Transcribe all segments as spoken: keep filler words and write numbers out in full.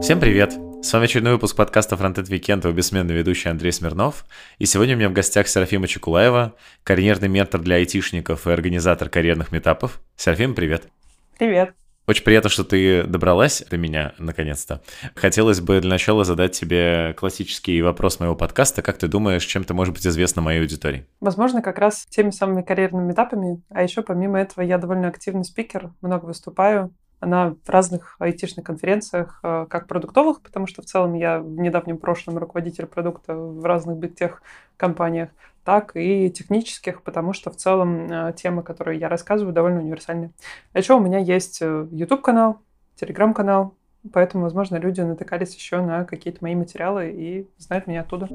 Всем привет! С вами очередной выпуск подкаста Frontend Weekend, его бессменный ведущий Андрей Смирнов. И сегодня у меня в гостях Серафима Чекулаева, карьерный ментор для айтишников и организатор карьерных митапов. Серафима, привет! Привет! Очень приятно, что ты добралась до меня, наконец-то. Хотелось бы для начала задать тебе классический вопрос моего подкаста. Как ты думаешь, чем ты можешь быть известна моей аудитории? Возможно, как раз теми самыми карьерными этапами. А еще помимо этого я довольно активный спикер, много выступаю на разных айтишных конференциях, как продуктовых, потому что в целом я в недавнем прошлом руководитель продукта в разных бигтех компаниях, так и технических, потому что в целом темы, которые я рассказываю, довольно универсальны. А еще у меня есть YouTube-канал, Telegram-канал, поэтому, возможно, люди натыкались еще на какие-то мои материалы и знают меня оттуда.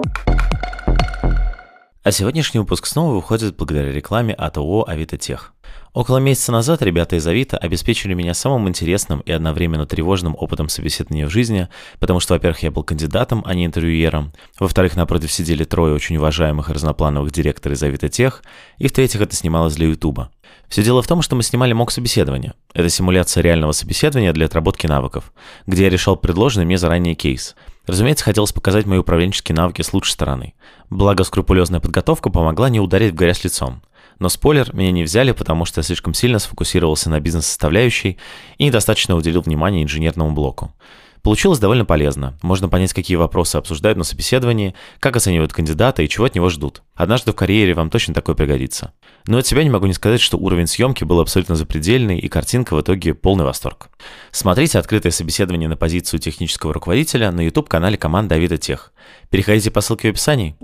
А сегодняшний выпуск снова выходит благодаря рекламе от ООО «Авито Тех». Около месяца назад ребята из Авито обеспечили меня самым интересным и одновременно тревожным опытом собеседования в жизни, потому что, во-первых, я был кандидатом, а не интервьюером, во-вторых, напротив сидели трое очень уважаемых и разноплановых директоров из Авито Тех, и в-третьих, это снималось для Ютуба. Все дело в том, что мы снимали мок-собеседование. Это симуляция реального собеседования для отработки навыков, где я решал предложенный мне заранее кейс. Разумеется, хотелось показать мои управленческие навыки с лучшей стороны. Благо, скрупулезная подготовка помогла не ударить в грязь лицом. Но спойлер, меня не взяли, потому что я слишком сильно сфокусировался на бизнес-составляющей и недостаточно уделил внимания инженерному блоку. Получилось довольно полезно. Можно понять, какие вопросы обсуждают на собеседовании, как оценивают кандидата и чего от него ждут. Однажды в карьере вам точно такое пригодится. Но от себя не могу не сказать, что уровень съемки был абсолютно запредельный, и картинка в итоге полный восторг. Смотрите открытое собеседование на позицию технического руководителя на YouTube-канале команды Авито Тех. Переходите по ссылке в описании.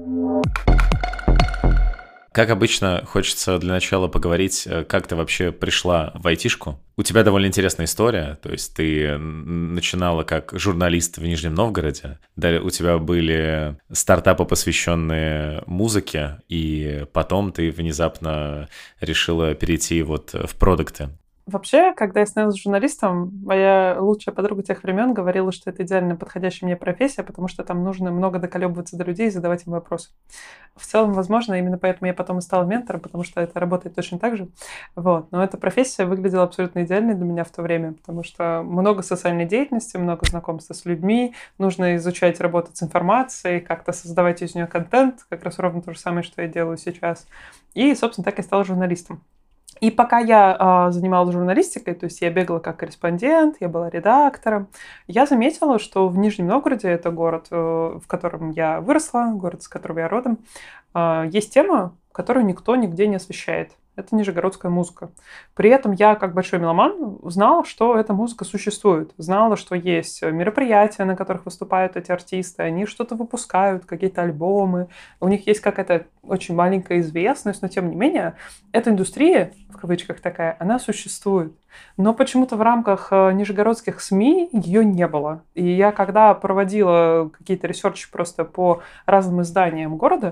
Как обычно, хочется для начала поговорить, как ты вообще пришла в айтишку. У тебя довольно интересная история, то есть ты начинала как журналист в Нижнем Новгороде, далее у тебя были стартапы, посвященные музыке, и потом ты внезапно решила перейти вот в продукты. Вообще, когда я становилась журналистом, моя лучшая подруга тех времен говорила, что это идеально подходящая мне профессия, потому что там нужно много доколебываться до людей и задавать им вопросы. В целом, возможно, именно поэтому я потом и стала ментором, потому что это работает точно так же. Вот. Но эта профессия выглядела абсолютно идеальной для меня в то время, потому что много социальной деятельности, много знакомства с людьми, нужно изучать, работать с информацией, как-то создавать из нее контент, как раз ровно то же самое, что я делаю сейчас. И, собственно, так я стала журналистом. И пока я э, занималась журналистикой, то есть я бегала как корреспондент, я была редактором, я заметила, что в Нижнем Новгороде, это город, э, в котором я выросла, город, с которого я родом, э, есть тема, которую никто нигде не освещает. Это нижегородская музыка. При этом я, как большой меломан, знала, что эта музыка существует. Знала, что есть мероприятия, на которых выступают эти артисты. Они что-то выпускают, какие-то альбомы. У них есть какая-то очень маленькая известность, но тем не менее, эта индустрия, в кавычках такая, она существует. Но почему-то в рамках нижегородских СМИ ее не было. И я, когда проводила какие-то ресерчи просто по разным изданиям города,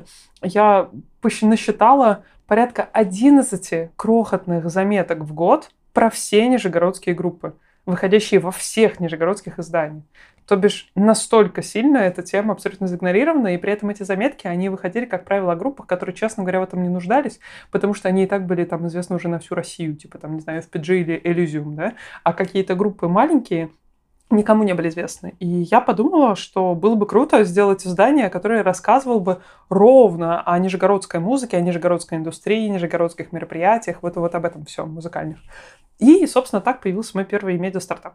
я насчитала порядка одиннадцать крохотных заметок в год про все нижегородские группы, выходящие во всех нижегородских изданиях. То бишь настолько сильно эта тема абсолютно заигнорирована, и при этом эти заметки, они выходили, как правило, о группах, которые, честно говоря, в этом не нуждались, потому что они и так были там известны уже на всю Россию, типа там, не знаю, эф пи джи или Elysium, да, а какие-то группы маленькие никому не были известны. И я подумала, что было бы круто сделать издание, которое рассказывало бы ровно о нижегородской музыке, о нижегородской индустрии, нижегородских мероприятиях, вот, вот об этом всем музыкальных. И, собственно, так появился мой первый медиа-стартап.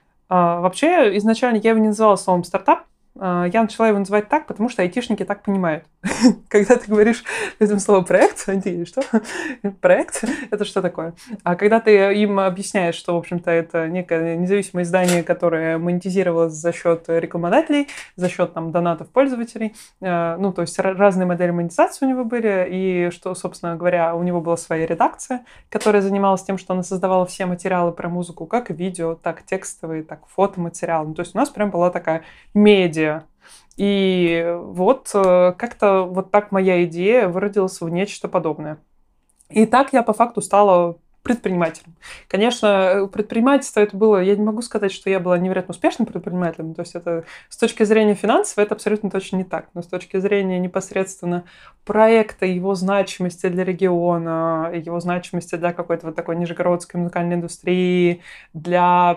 А, вообще, изначально я его не называла словом «стартап», я начала его называть так, потому что айтишники так понимают. Когда ты говоришь этим словом «проект», они такие: что? Проект? Это что такое? А когда ты им объясняешь, что, в общем-то, это некое независимое издание, которое монетизировалось за счет рекламодателей, за счет там, донатов пользователей, ну, то есть разные модели монетизации у него были, и что, собственно говоря, у него была своя редакция, которая занималась тем, что она создавала все материалы про музыку, как видео, так текстовые, так фотоматериалы. Ну, то есть у нас прям была такая медиа. И вот как-то вот так моя идея выродилась в нечто подобное. И так я по факту стала предпринимателем. Конечно, предпринимательство это было, я не могу сказать, что я была невероятно успешным предпринимателем, то есть это с точки зрения финансов это абсолютно точно не так, но с точки зрения непосредственно проекта, его значимости для региона, его значимости для какой-то вот такой нижегородской музыкальной индустрии, для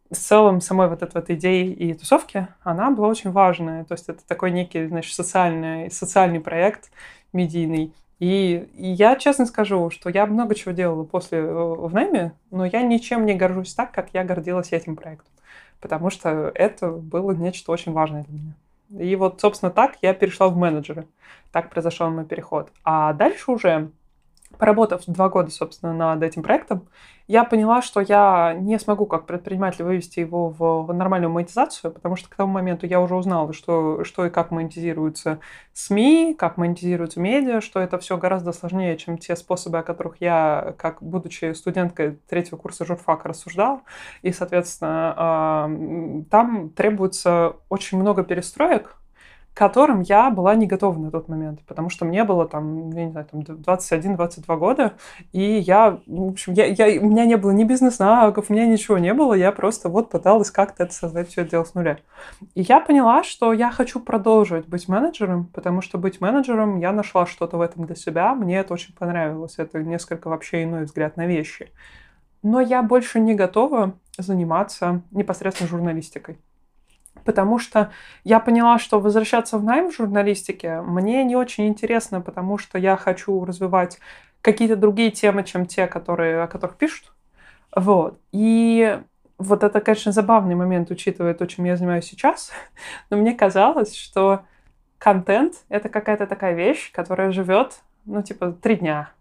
в целом самой вот этой вот идеи и тусовки, она была очень важная. То есть это такой некий, значит, социальный, социальный проект медийный. И, и я честно скажу, что я много чего делала после э, в найме, но я ничем не горжусь так, как я гордилась этим проектом. Потому что это было нечто очень важное для меня. И вот, собственно, так я перешла в менеджеры. Так произошел мой переход. А дальше уже, поработав два года, собственно, над этим проектом, я поняла, что я не смогу как предприниматель вывести его в нормальную монетизацию, потому что к тому моменту я уже узнала, что, что и как монетизируются СМИ, как монетизируются медиа, что это все гораздо сложнее, чем те способы, о которых я, как будучи студенткой третьего курса журфака, рассуждала. И, соответственно, там требуется очень много перестроек, к которым я была не готова на тот момент, потому что мне было там, я не знаю, там двадцать один - двадцать два года, и я, в общем, я, я, у меня не было ни бизнес-навыков, у меня ничего не было, я просто вот пыталась как-то это создать, все это дело с нуля. И я поняла, что я хочу продолжить быть менеджером, потому что быть менеджером, я нашла что-то в этом для себя, мне это очень понравилось, это несколько вообще иной взгляд на вещи. Но я больше не готова заниматься непосредственно журналистикой. Потому что я поняла, что возвращаться в найм в журналистике мне не очень интересно, потому что я хочу развивать какие-то другие темы, чем те, которые, о которых пишут. Вот. И вот это, конечно, забавный момент, учитывая то, чем я занимаюсь сейчас. Но мне казалось, что контент — это какая-то такая вещь, которая живет, ну, типа, три дня.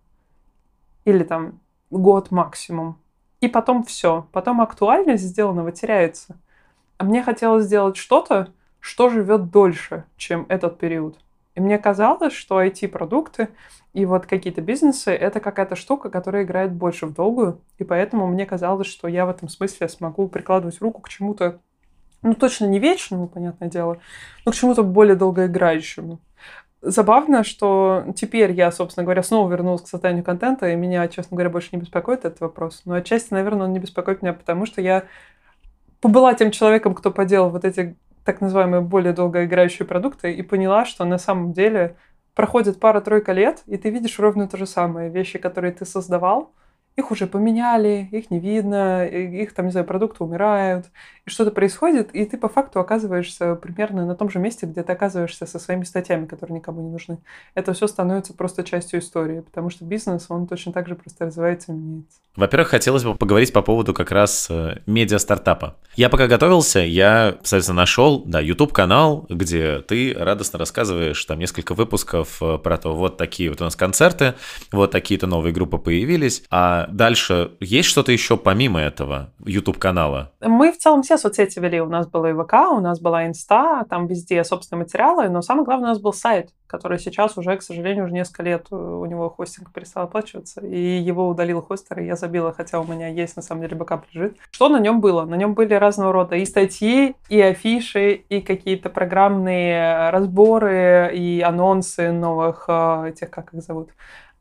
Или там год максимум. И потом все. Потом актуальность сделанного теряется. А мне хотелось сделать что-то, что живет дольше, чем этот период. И мне казалось, что ай ти-продукты и вот какие-то бизнесы — это какая-то штука, которая играет больше в долгую. И поэтому мне казалось, что я в этом смысле смогу прикладывать руку к чему-то, ну, точно не вечному, понятное дело, но к чему-то более долгоиграющему. Забавно, что теперь я, собственно говоря, снова вернулась к созданию контента, и меня, честно говоря, больше не беспокоит этот вопрос. Но отчасти, наверное, он не беспокоит меня, потому что я побыла тем человеком, кто поделал вот эти так называемые более долгоиграющие продукты, и поняла, что на самом деле проходит пара-тройка лет, и ты видишь ровно то же самое. Вещи, которые ты создавал, их уже поменяли, их не видно, их там, не знаю, продукты умирают, и что-то происходит, и ты по факту оказываешься примерно на том же месте, где ты оказываешься со своими статьями, которые никому не нужны. Это все становится просто частью истории, потому что бизнес, он точно так же просто развивается и меняется. Во-первых, хотелось бы поговорить по поводу как раз медиа-стартапа. Я пока готовился, я, соответственно, нашел, да, YouTube-канал, где ты радостно рассказываешь там несколько выпусков про то, вот такие вот у нас концерты, вот такие-то новые группы появились, а дальше есть что-то еще помимо этого YouTube-канала? Мы в целом все соцсети вели. У нас было и ВК, у нас была Инста, там везде собственные материалы, но самое главное, у нас был сайт, который сейчас уже, к сожалению, уже несколько лет у него хостинг перестал оплачиваться, и его удалил хостер, и я забила, хотя у меня есть, на самом деле, бэкап лежит. Что на нем было? На нем были разного рода и статьи, и афиши, и какие-то программные разборы, и анонсы новых, этих, как их зовут,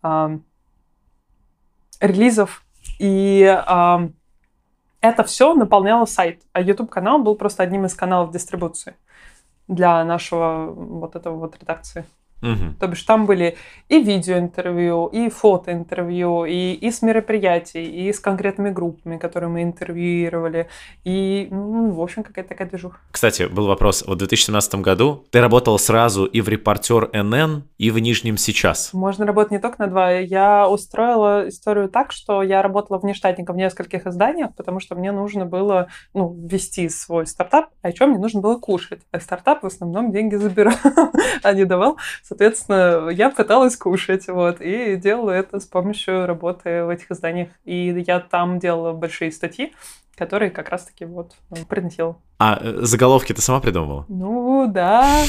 релизов, и э, это все наполняло сайт. А YouTube-канал был просто одним из каналов дистрибуции для нашего вот этого вот редакции. Угу. То бишь там были и видеоинтервью, и фотоинтервью, и, и с мероприятий, и с конкретными группами, которые мы интервьюировали, и, ну, в общем, какая-то такая движуха. Кстати, был вопрос. Вот в две тысячи семнадцатом году ты работал сразу и в «Репортер эн эн», и в «Нижнем сейчас». Можно работать не только на два. Я устроила историю так, что я работала внештатником в нескольких изданиях, потому что мне нужно было, ну, вести свой стартап, а еще мне нужно было кушать. А стартап в основном деньги забирал, а не давал. Соответственно, я пыталась кушать, вот, и делала это с помощью работы в этих изданиях. И я там делала большие статьи, которые как раз-таки вот приносила. А заголовки ты сама придумывала? Ну, да.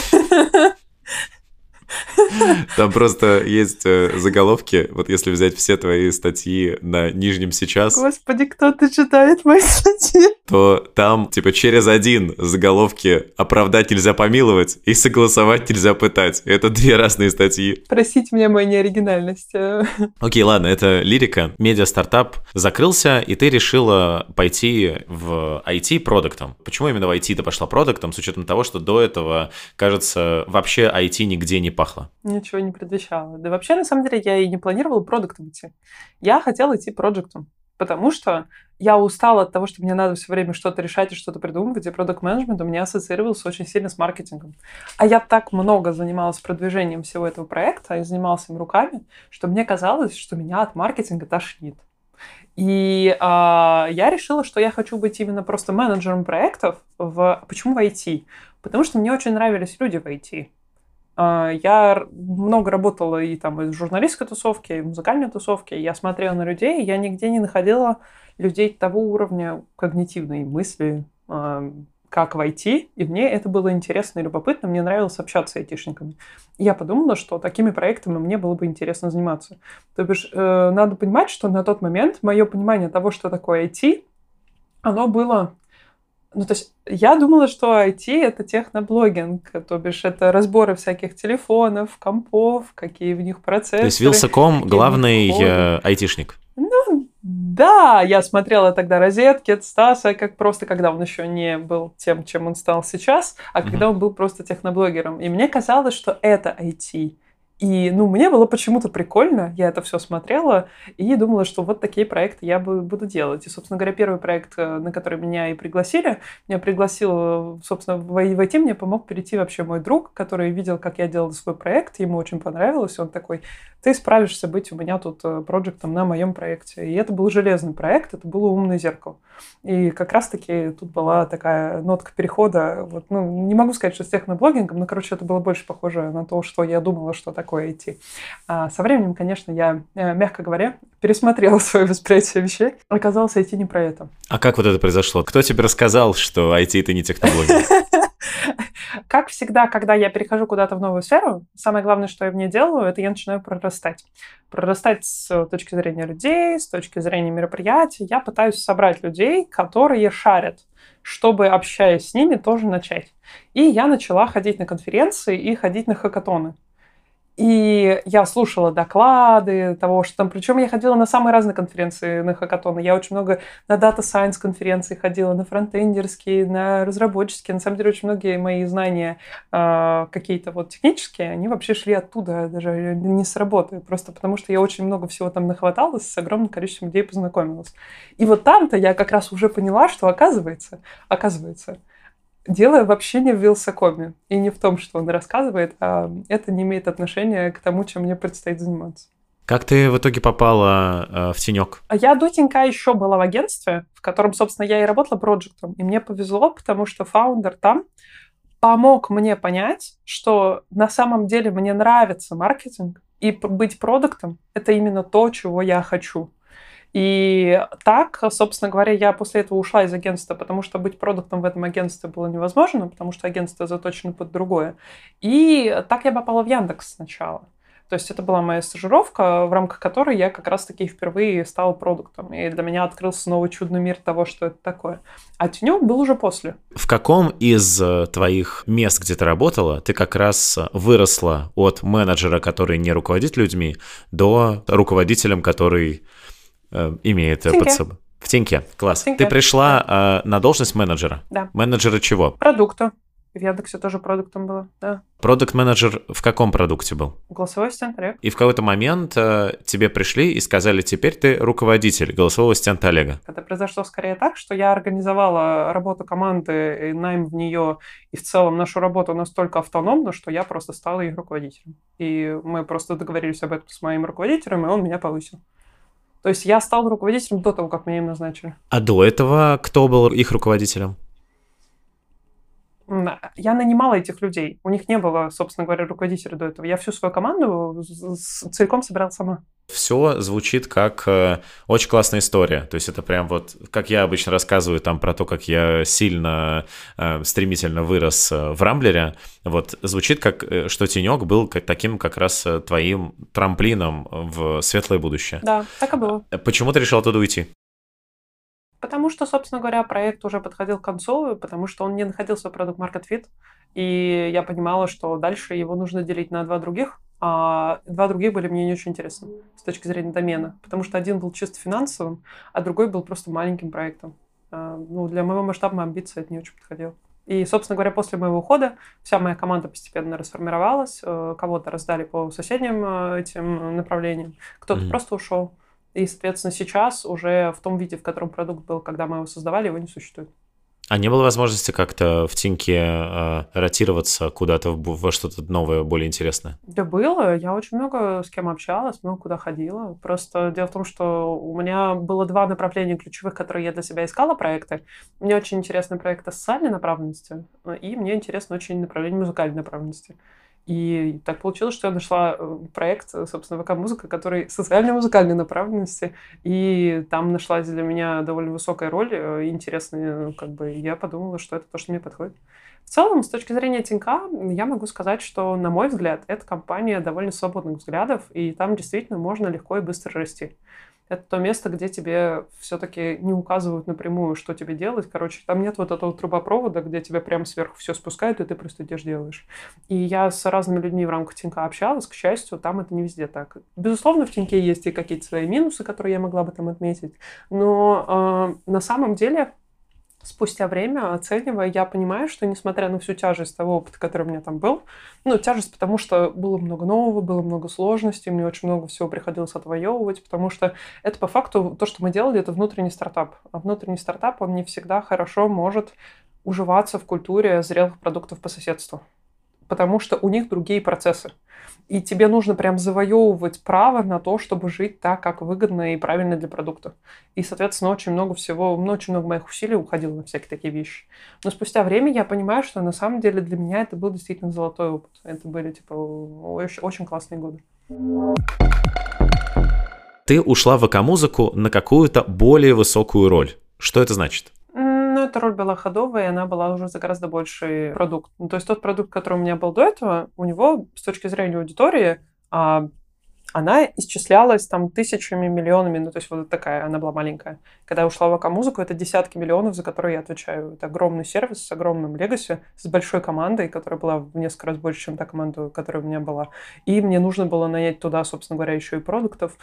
Там просто есть заголовки, вот если взять все твои статьи на «Нижнем сейчас». Господи, кто-то читает мои статьи. То там, типа, через один заголовки «Оправдать нельзя помиловать» и «Согласовать нельзя пытать». Это две разные статьи. Простите меня мою неоригинальность. Окей, ладно, это лирика. Медиа-стартап закрылся, и ты решила пойти в ай ти-продуктом. Почему именно в ай ти ты пошла продуктом, с учетом того, что до этого, кажется, вообще ай ти нигде не пахло? Ничего не предвещало. Да вообще, на самом деле, я и не планировала продуктом идти. Я хотела идти проектом. Потому что я устала от того, что мне надо все время что-то решать и что-то придумывать, и продакт-менеджмент у меня ассоциировался очень сильно с маркетингом. А я так много занималась продвижением всего этого проекта и занималась им руками, что мне казалось, что меня от маркетинга тошнит. И а, я решила, что я хочу быть именно просто менеджером проектов. В... Почему в ай ти? Потому что мне очень нравились люди в ай ти. А, я много работала и там и в журналистской тусовке, и в музыкальной тусовке. Я смотрела на людей, и я нигде не находила людей того уровня когнитивной мысли, а, как в ай ти. И мне это было интересно и любопытно. Мне нравилось общаться с айтишниками. И я подумала, что такими проектами мне было бы интересно заниматься. То бишь, э, надо понимать, что на тот момент мое понимание того, что такое ай ти, оно было... Ну, то есть я думала, что ай ти — это техноблогинг, то бишь это разборы всяких телефонов, компов, какие в них процессоры. То есть Вилсаком главный э, айтишник? Ну, да, я смотрела тогда розетки от Стаса, как просто, когда он еще не был тем, чем он стал сейчас, а mm-hmm. когда он был просто техноблогером. И мне казалось, что это ай ти. И, ну, мне было почему-то прикольно, я это все смотрела и думала, что вот такие проекты я бы буду делать. И, собственно говоря, первый проект, на который меня и пригласили, меня пригласил, собственно, в ай ти мне помог перейти вообще мой друг, который видел, как я делала свой проект, ему очень понравилось, он такой: ты справишься быть у меня тут проектом на моем проекте. И это был железный проект, это было «Умное зеркало». И как раз-таки тут была такая нотка перехода, вот, ну, не могу сказать, что с техноблогингом, но, короче, это было больше похоже на то, что я думала, что такое ай ти. А со временем, конечно, я, мягко говоря, пересмотрела свое восприятие вещей. Оказалось, ай ти не про это. А как вот это произошло? Кто тебе рассказал, что ай ти — это не технология? Как всегда, когда я перехожу куда-то в новую сферу, самое главное, что я в ней делаю, это я начинаю прорастать. Прорастать с точки зрения людей, с точки зрения мероприятий. Я пытаюсь собрать людей, которые шарят, чтобы, общаясь с ними, тоже начать. И я начала ходить на конференции и ходить на хакатоны. И я слушала доклады того, что там... Причем я ходила на самые разные конференции, на хакатоны. Я очень много на Data Science конференции ходила, на фронтендерские, на разработческие. На самом деле, очень многие мои знания э, какие-то вот технические, они вообще шли оттуда, даже не с работы. Просто потому, что я очень много всего там нахваталась, с огромным количеством людей познакомилась. И вот там-то я как раз уже поняла, что оказывается, оказывается... Дело вообще не в Вилсакоме и не в том, что он рассказывает, а это не имеет отношения к тому, чем мне предстоит заниматься. Как ты в итоге попала э, в тенек? Я дутенька еще была в агентстве, в котором, собственно, я и работала проектом. И мне повезло, потому что фаундер там помог мне понять, что на самом деле мне нравится маркетинг, и быть продуктом — это именно то, чего я хочу. И так, собственно говоря, я после этого ушла из агентства, потому что быть продуктом в этом агентстве было невозможно, потому что агентство заточено под другое. И так я попала в Яндекс сначала. То есть это была моя стажировка, в рамках которой я как раз-таки впервые стала продуктом. И для меня открылся новый чудный мир того, что это такое. А тенек был уже после. В каком из твоих мест, где ты работала, ты как раз выросла от менеджера, который не руководит людьми, до руководителя, который... имеет под собой. В теньке. Класс. В теньке. Ты пришла да. э, на должность менеджера? Да. Менеджера чего? Продукта. В Яндексе тоже продуктом было, да. Продукт-менеджер в каком продукте был? Голосовой ассистент Олег. И в какой-то момент э, тебе пришли и сказали: теперь ты руководитель голосового ассистента Олега. Это произошло скорее так, что я организовала работу команды, и найм в нее, и в целом нашу работу настолько автономно, что я просто стала их руководителем. И мы просто договорились об этом с моим руководителем, и он меня повысил. То есть я стал руководителем до того, как меня им назначили. А до этого кто был их руководителем? Я нанимала этих людей. У них не было, собственно говоря, руководителя до этого. Я всю свою команду целиком собирала сама. Все звучит как э, очень классная история. То есть это прям вот, как я обычно рассказываю там про то, как я сильно, э, стремительно вырос в Рамблере. Вот звучит как, что тенек был как, таким как раз твоим трамплином в светлое будущее. Да, так и было. Почему ты решил оттуда уйти? Потому что, собственно говоря, проект уже подходил к концу, потому что он не находил свой продукт-маркет фит, и я понимала, что дальше его нужно делить на два других, а два других были мне не очень интересны с точки зрения домена, потому что один был чисто финансовым, а другой был просто маленьким проектом. Ну, для моего масштаба амбиций это не очень подходило. И, собственно говоря, после моего ухода вся моя команда постепенно расформировалась, кого-то раздали по соседним этим направлениям, кто-то mm-hmm. просто ушел. И, соответственно, сейчас уже в том виде, в котором продукт был, когда мы его создавали, его не существует. А не было возможности как-то в Тиньке э, ротироваться куда-то в, во что-то новое, более интересное? Да было. Я очень много с кем общалась, много куда ходила. Просто дело в том, что у меня было два направления ключевых, которые я для себя искала проекты. Мне очень интересны проекты социальной направленности, и мне интересно очень направление музыкальной направленности. И так получилось, что я нашла проект, собственно, ВК-музыка, который социальной музыкальной направленности, и там нашлась для меня довольно высокая роль, интересная, как бы, я подумала, что это то, что мне подходит. В целом, с точки зрения Тинька, я могу сказать, что, на мой взгляд, эта компания довольно свободных взглядов, и там действительно можно легко и быстро расти. Это то место, где тебе все-таки не указывают напрямую, что тебе делать. Короче, там нет вот этого трубопровода, где тебе прямо сверху все спускают, и ты просто идешь делаешь. И я с разными людьми в рамках Тинька общалась. К счастью, там это не везде так. Безусловно, в Тиньке есть и какие-то свои минусы, которые я могла бы там отметить. Но э, на самом деле... Спустя время, оценивая, я понимаю, что несмотря на всю тяжесть того опыта, который у меня там был, ну, тяжесть, потому что было много нового, было много сложностей, мне очень много всего приходилось отвоевывать, потому что это по факту то, что мы делали, это внутренний стартап. А внутренний стартап, он не всегда хорошо может уживаться в культуре зрелых продуктов по соседству, потому что у них другие процессы. И тебе нужно прям завоевывать право на то, чтобы жить так, как выгодно и правильно для продукта. И, соответственно, очень много всего, ну, очень много моих усилий уходило на всякие такие вещи. Но спустя время я понимаю, что на самом деле для меня это был действительно золотой опыт. Это были, типа, очень, очень классные годы. Ты ушла в ВК-музыку на какую-то более высокую роль. Что это значит? Ну, эта роль была ходовая, и она была уже за гораздо больший продукт. Ну, то есть тот продукт, который у меня был до этого, у него с точки зрения аудитории, а, она исчислялась там тысячами, миллионами, ну, то есть вот такая, она была маленькая. Когда я ушла в ВК-музыку, это десятки миллионов, за которые я отвечаю. Это огромный сервис с огромным легаси, с большой командой, которая была в несколько раз больше, чем та команда, которая у меня была. И мне нужно было нанять туда, собственно говоря, еще и продуктов.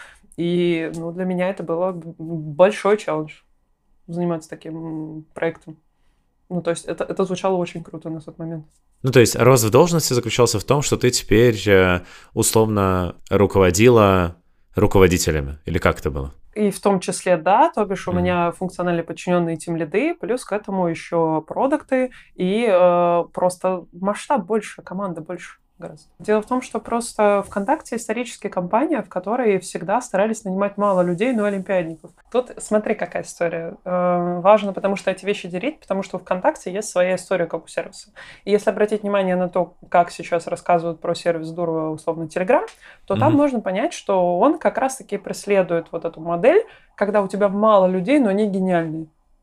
И, ну, для меня это было большой челлендж заниматься таким проектом. Ну, то есть это, это звучало очень круто на тот момент. Ну, то есть рост в должности заключался в том, что ты теперь условно руководила руководителями, или как это было? И в том числе, да, то бишь у mm-hmm. меня функционально подчиненные тимлиды, плюс к этому еще продукты, и э, просто масштаб больше, команда больше. Гораздо. Дело в том, что просто ВКонтакте исторически компания, в которой всегда старались нанимать мало людей, но олимпиадников. Тут смотри, какая история. Э, важно, потому что эти вещи делить, потому что у ВКонтакте есть своя история, как у сервиса. И если обратить внимание на то, как сейчас рассказывают про сервис Дурова, условно, Telegram, то mm-hmm. там можно понять, что он как раз-таки преследует вот эту модель, когда у тебя мало людей, но они гениальные.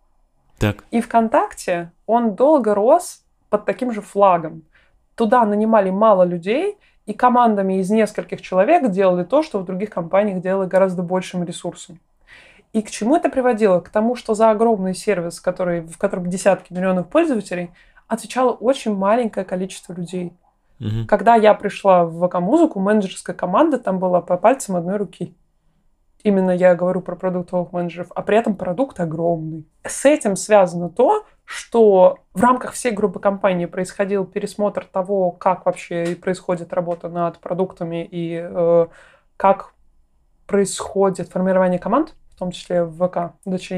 Так. И ВКонтакте он долго рос под таким же флагом. Туда нанимали мало людей, и командами из нескольких человек делали то, что в других компаниях делали гораздо большим ресурсом. И к чему это приводило? К тому, что за огромный сервис, который, в котором десятки миллионов пользователей, отвечало очень маленькое количество людей. Угу. Когда я пришла в ВК-музыку, менеджерская команда там была по пальцам одной руки. Именно я говорю про продуктовых менеджеров, а при этом продукт огромный. С этим связано то, что в рамках всей группы компаний происходил пересмотр того, как вообще происходит работа над продуктами и э, как происходит формирование команд, в том числе в ВК,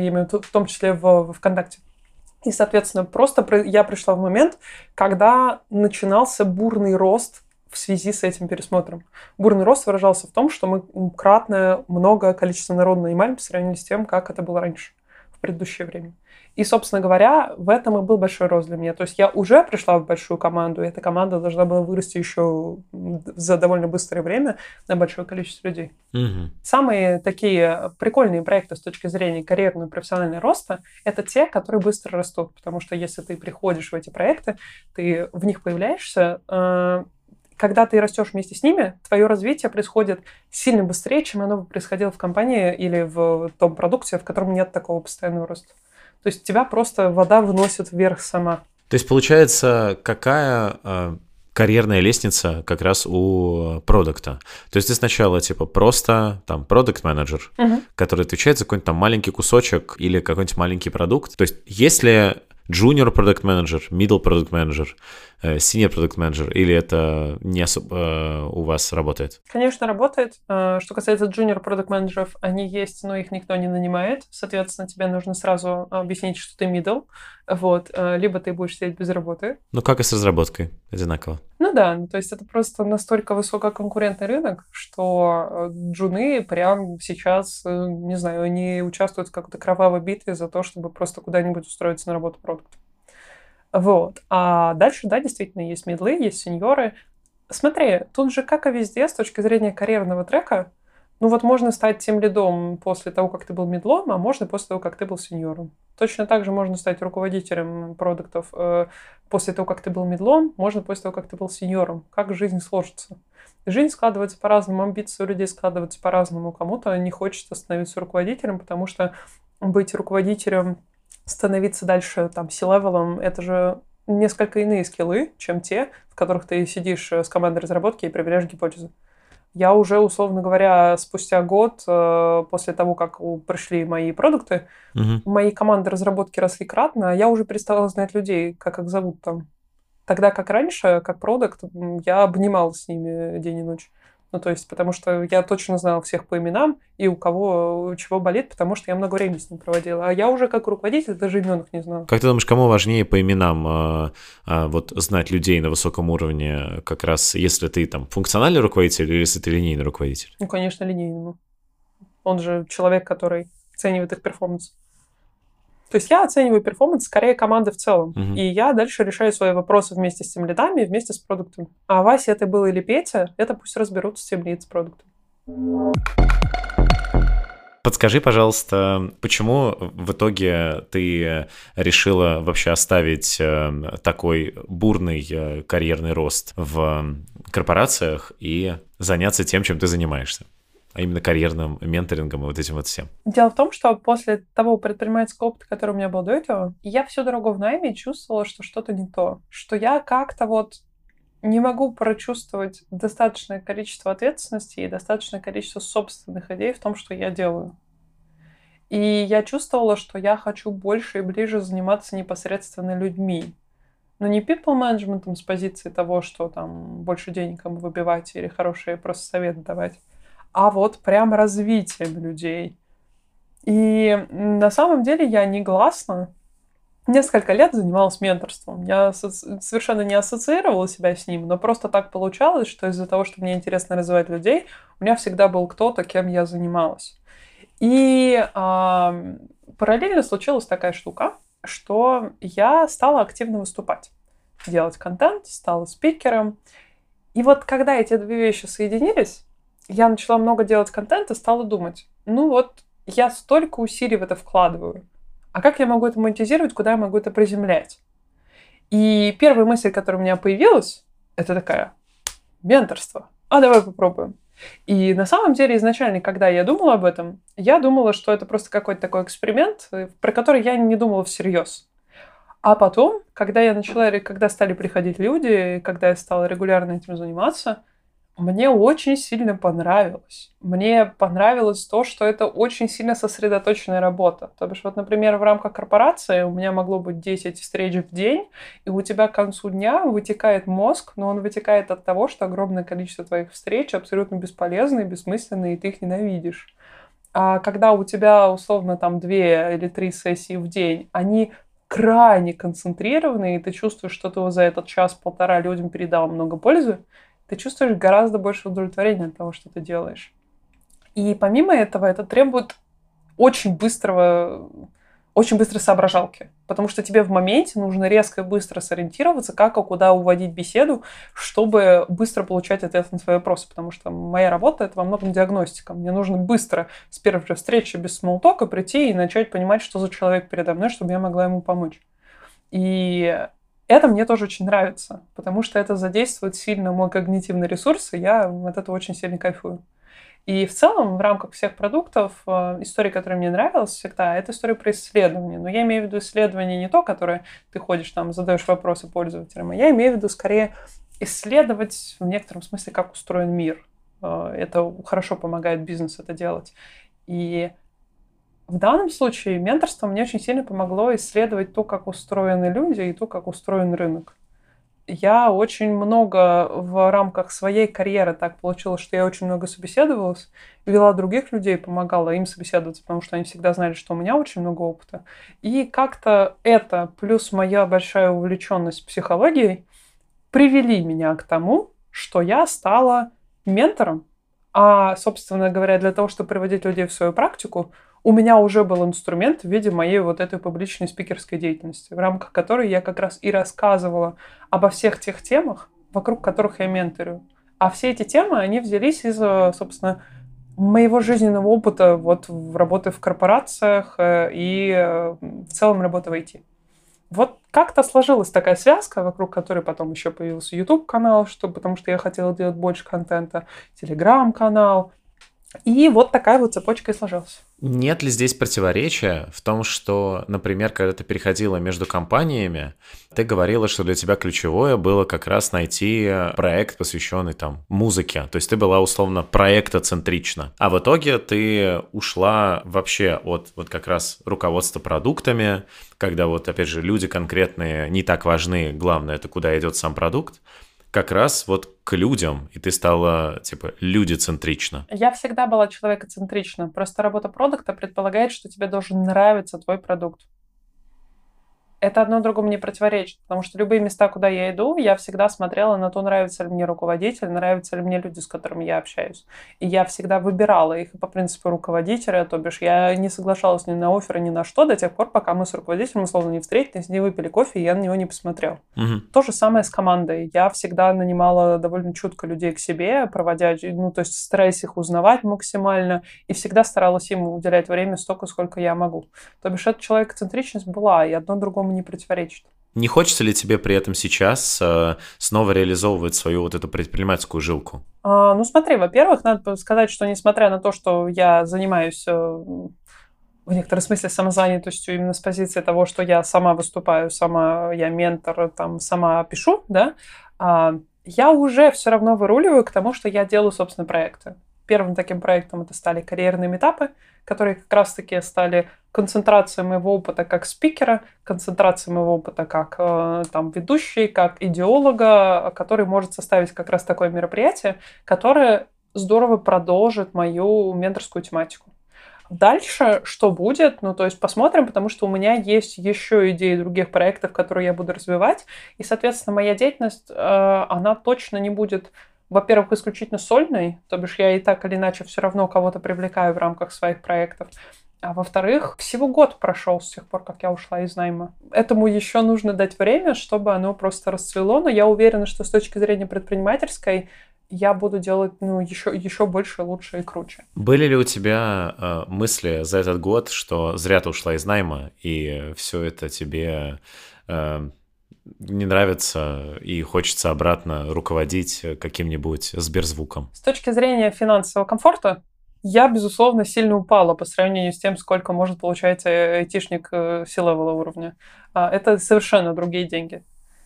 в том числе в, в ВКонтакте. И, соответственно, просто я пришла в момент, когда начинался бурный рост в связи с этим пересмотром. Бурный рост выражался в том, что мы кратное много количества народа нанимали по сравнению с тем, как это было раньше, в предыдущее время. И, собственно говоря, в этом и был большой рост для меня. То есть я уже пришла в большую команду, и эта команда должна была вырасти еще за довольно быстрое время на большое количество людей. Mm-hmm. Самые такие прикольные проекты с точки зрения карьерного и профессионального роста — это те, которые быстро растут. Потому что если ты приходишь в эти проекты, ты в них появляешься, э- когда ты растешь вместе с ними, твое развитие происходит сильно быстрее, чем оно бы происходило в компании или в том продукте, в котором нет такого постоянного роста. То есть тебя просто вода выносит вверх сама. То есть получается, какая э, карьерная лестница как раз у продукта? То есть ты сначала типа просто там продукт-менеджер, угу. который отвечает за какой-нибудь там маленький кусочек или какой-нибудь маленький продукт. То есть если junior product manager, middle product manager, senior product manager, или это не особо у вас работает? Конечно, работает. Что касается junior product менеджеров, они есть, но их никто не нанимает. Соответственно, тебе нужно сразу объяснить, что ты middle. Вот. Либо ты будешь сидеть без работы. Ну, как и с разработкой, одинаково. Ну да, то есть это просто настолько высококонкурентный рынок, что джуны прямо сейчас, не знаю, они участвуют в какой-то кровавой битве за то, чтобы просто куда-нибудь устроиться на работу продукта. Вот. А дальше, да, действительно, есть мидлы, есть сеньоры. Смотри, тут же, как и везде, с точки зрения карьерного трека, ну вот можно стать тимлидом после того, как ты был мидлом, а можно после того, как ты был сеньором. Точно так же можно стать руководителем продуктов э, после того, как ты был мидлом, можно после того, как ты был сеньором. Как жизнь сложится. Жизнь складывается по-разному, амбиции у людей складываются по-разному. Кому-то не хочется становиться руководителем, потому что быть руководителем, становиться дальше там C-левелом, это же несколько иные скиллы, чем те, в которых ты сидишь с командой разработки и проверяешь гипотезы. Я уже, условно говоря, спустя год э, после того, как пришли мои продукты, Угу. мои команды разработки росли кратно, а я уже перестала знать людей, как их зовут там. Тогда как раньше, как продукт, я обнимала с ними день и ночь. Ну, то есть, потому что я точно знала всех по именам и у кого чего болит, потому что я много времени с ним проводила. А я уже как руководитель даже имен их не знала. Как ты думаешь, кому важнее по именам а, а, вот знать людей на высоком уровне, как раз если ты там функциональный руководитель или если ты линейный руководитель? Ну, конечно, линейному. Он же человек, который оценивает их перформанс. То есть я оцениваю перформанс скорее команды в целом. Мгм. И я дальше решаю свои вопросы вместе с тимлидами, вместе с продуктом. А Вася это был или Петя, это пусть разберутся с тимлид, с продуктом. Подскажи, пожалуйста, почему в итоге ты решила вообще оставить э, такой бурный э, карьерный рост в корпорациях и заняться тем, чем ты занимаешься? А именно карьерным менторингом и вот этим вот всем. Дело в том, что после того предпринимательского опыта, который у меня был до этого, я всю дорогу в найме чувствовала, что что-то не то. Что я как-то вот не могу прочувствовать достаточное количество ответственности и достаточное количество собственных идей в том, что я делаю. И я чувствовала, что я хочу больше и ближе заниматься непосредственно людьми. Но не people management с позиции того, что там больше денег им выбивать или хорошие просто советы давать, а вот прям развитием людей. И на самом деле я негласно несколько лет занималась менторством. Я совершенно не ассоциировала себя с ним, но просто так получалось, что из-за того, что мне интересно развивать людей, у меня всегда был кто-то, кем я занималась. И а, параллельно случилась такая штука, что я стала активно выступать, делать контент, стала спикером. И вот когда эти две вещи соединились, я начала много делать контента, стала думать, ну вот я столько усилий в это вкладываю, а как я могу это монетизировать, куда я могу это приземлять? И первая мысль, которая у меня появилась, это такая: менторство. А давай попробуем. И на самом деле изначально, когда я думала об этом, я думала, что это просто какой-то такой эксперимент, про который я не думала всерьез. А потом, когда я начала, когда стали приходить люди, когда я стала регулярно этим заниматься, мне очень сильно понравилось. Мне понравилось то, что это очень сильно сосредоточенная работа. То бишь, вот, например, в рамках корпорации у меня могло быть десять встреч в день, и у тебя к концу дня вытекает мозг, но он вытекает от того, что огромное количество твоих встреч абсолютно бесполезны, бессмысленны, и ты их ненавидишь. А когда у тебя, условно, там две или три сессии в день, они крайне концентрированы, и ты чувствуешь, что ты за этот час-полтора людям передал много пользы, ты чувствуешь гораздо больше удовлетворения от того, что ты делаешь. И помимо этого, это требует очень быстрого, очень быстрой соображалки. Потому что тебе в моменте нужно резко и быстро сориентироваться, как и куда уводить беседу, чтобы быстро получать ответ на свои вопросы. Потому что моя работа — это во многом диагностика. Мне нужно быстро с первой же встречи без смолтока прийти и начать понимать, что за человек передо мной, чтобы я могла ему помочь. И это мне тоже очень нравится, потому что это задействует сильно мой когнитивный ресурс, и я от этого очень сильно кайфую. И в целом, в рамках всех продуктов, история, которая мне нравилась всегда, это история про исследование. Но я имею в виду исследование не то, которое ты ходишь там, задаешь вопросы пользователям, а я имею в виду скорее исследовать в некотором смысле, как устроен мир. Это хорошо помогает бизнесу это делать. И в данном случае менторство мне очень сильно помогло исследовать то, как устроены люди, и то, как устроен рынок. Я очень много в рамках своей карьеры так получилось, что я очень много собеседовалась, вела других людей, помогала им собеседоваться, потому что они всегда знали, что у меня очень много опыта. И как-то это, плюс моя большая увлеченность психологией, привели меня к тому, что я стала ментором. А, собственно говоря, для того, чтобы приводить людей в свою практику, у меня уже был инструмент в виде моей вот этой публичной спикерской деятельности, в рамках которой я как раз и рассказывала обо всех тех темах, вокруг которых я менторю. А все эти темы, они взялись из, собственно, моего жизненного опыта вот в работы в корпорациях э, и э, в целом работы в ай ти. Вот как-то сложилась такая связка, вокруг которой потом еще появился YouTube-канал, что, потому что я хотела делать больше контента, Telegram-канал. И вот такая вот цепочка и сложилась. Нет ли здесь противоречия в том, что, например, когда ты переходила между компаниями, ты говорила, что для тебя ключевое было как раз найти проект, посвященный там музыке. То есть ты была условно проектоцентрична. А в итоге ты ушла вообще от вот как раз руководства продуктами, когда вот, опять же, люди конкретные не так важны, главное, это куда идет сам продукт, как раз вот к людям, и ты стала, типа, людицентрична. Я всегда была человекоцентрична. Просто работа продукта предполагает, что тебе должен нравиться твой продукт. Это одно другому не противоречит, потому что любые места, куда я иду, я всегда смотрела на то, нравится ли мне руководитель, нравятся ли мне люди, с которыми я общаюсь. И я всегда выбирала их по принципу руководителя, то бишь я не соглашалась ни на офферы, ни на что до тех пор, пока мы с руководителем условно не встретились, не выпили кофе, и я на него не посмотрел. Угу. То же самое с командой. Я всегда нанимала довольно чутко людей к себе, проводя, ну, то есть стараясь их узнавать максимально, и всегда старалась им уделять время столько, сколько я могу. То бишь эта человекоцентричность была, и одно другому не противоречит. Не хочется ли тебе при этом сейчас э, снова реализовывать свою вот эту предпринимательскую жилку? А, ну, смотри, во-первых, надо сказать, что несмотря на то, что я занимаюсь э, в некотором смысле самозанятостью именно с позиции того, что я сама выступаю, сама я ментор, там, сама пишу, да, а, я уже все равно выруливаю к тому, что я делаю, собственно, проекты. Первым таким проектом это стали карьерные митапы, которые как раз-таки стали концентрацией моего опыта как спикера, концентрацией моего опыта как э, там, ведущей, как идеолога, который может составить как раз такое мероприятие, которое здорово продолжит мою менторскую тематику. Дальше что будет? Ну, то есть посмотрим, потому что у меня есть еще идеи других проектов, которые я буду развивать, и, соответственно, моя деятельность, э, она точно не будет, во-первых, исключительно сольной, то бишь я и так или иначе все равно кого-то привлекаю в рамках своих проектов. А во-вторых, всего год прошел с тех пор, как я ушла из найма. Этому еще нужно дать время, чтобы оно просто расцвело, но я уверена, что с точки зрения предпринимательской я буду делать ну, еще, еще больше, лучше и круче. Были ли у тебя э, мысли за этот год, что зря ты ушла из найма, и все это тебе э, не нравится, и хочется обратно руководить каким-нибудь Сберзвуком? С точки зрения финансового комфорта, я, безусловно, сильно упала по сравнению с тем, сколько может получать айтишник C-level уровня. Это совершенно другие деньги.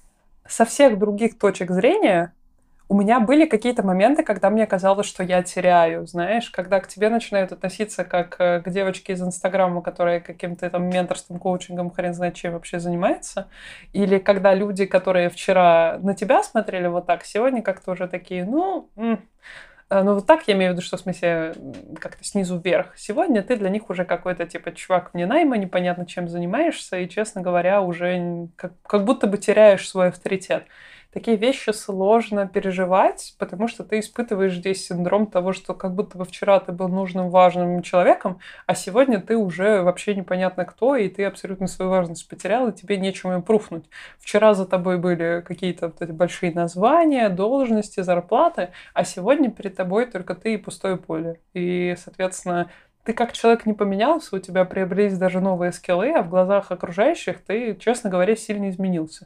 Со всех других точек зрения у меня были какие-то моменты, когда мне казалось, что я теряю, знаешь, когда к тебе начинают относиться как к девочке из Инстаграма, которая каким-то там менторством, коучингом, хрен знает чем вообще занимается, или когда люди, которые вчера на тебя смотрели вот так, сегодня как-то уже такие, ну... М- Ну, вот так я имею в виду, что в смысле как-то снизу вверх. Сегодня ты для них уже какой-то, типа, чувак вне найма, непонятно чем занимаешься, и, честно говоря, уже как, как будто бы теряешь свой авторитет. Такие вещи сложно переживать, потому что ты испытываешь здесь синдром того, что как будто бы вчера ты был нужным, важным человеком, а сегодня ты уже вообще непонятно кто, и ты абсолютно свою важность потерял, и тебе нечем импруфнуть. Вчера за тобой были какие-то вот эти большие названия, должности, зарплаты, а сегодня перед тобой только ты и пустое поле. И, соответственно, ты как человек не поменялся, у тебя приобрелись даже новые скиллы, а в глазах окружающих ты, честно говоря, сильно изменился.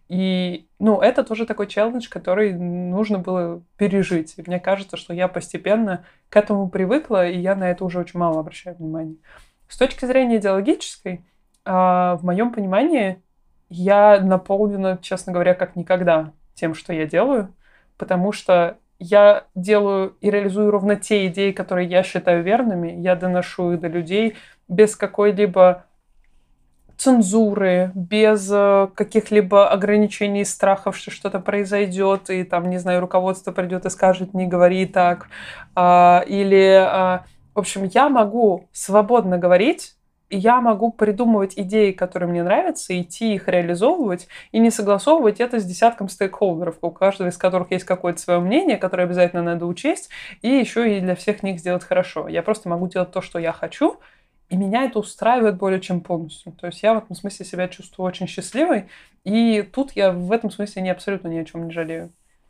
И, ну, это тоже такой челлендж, который нужно было пережить. И мне кажется, что я постепенно к этому привыкла, и я на это уже очень мало обращаю внимания. С точки зрения идеологической, в моем понимании, я наполнена, честно говоря, как никогда тем, что я делаю, потому что я делаю и реализую ровно те идеи, которые я считаю верными, я доношу их до людей без какой-либо цензуры, без э, каких-либо ограничений и страхов, что что-то произойдет, и там, не знаю, руководство придет и скажет, не говори так. А, или, а, в общем, я могу свободно говорить, и я могу придумывать идеи, которые мне нравятся, идти их реализовывать, и не согласовывать это с десятком стейкхолдеров, у каждого из которых есть какое-то свое мнение, которое обязательно надо учесть, и еще и для всех них сделать хорошо. Я просто могу делать то, что я хочу, и меня это устраивает более чем полностью. То есть я в этом смысле себя чувствую очень счастливой, и тут я в этом смысле не абсолютно ни о чем не жалею.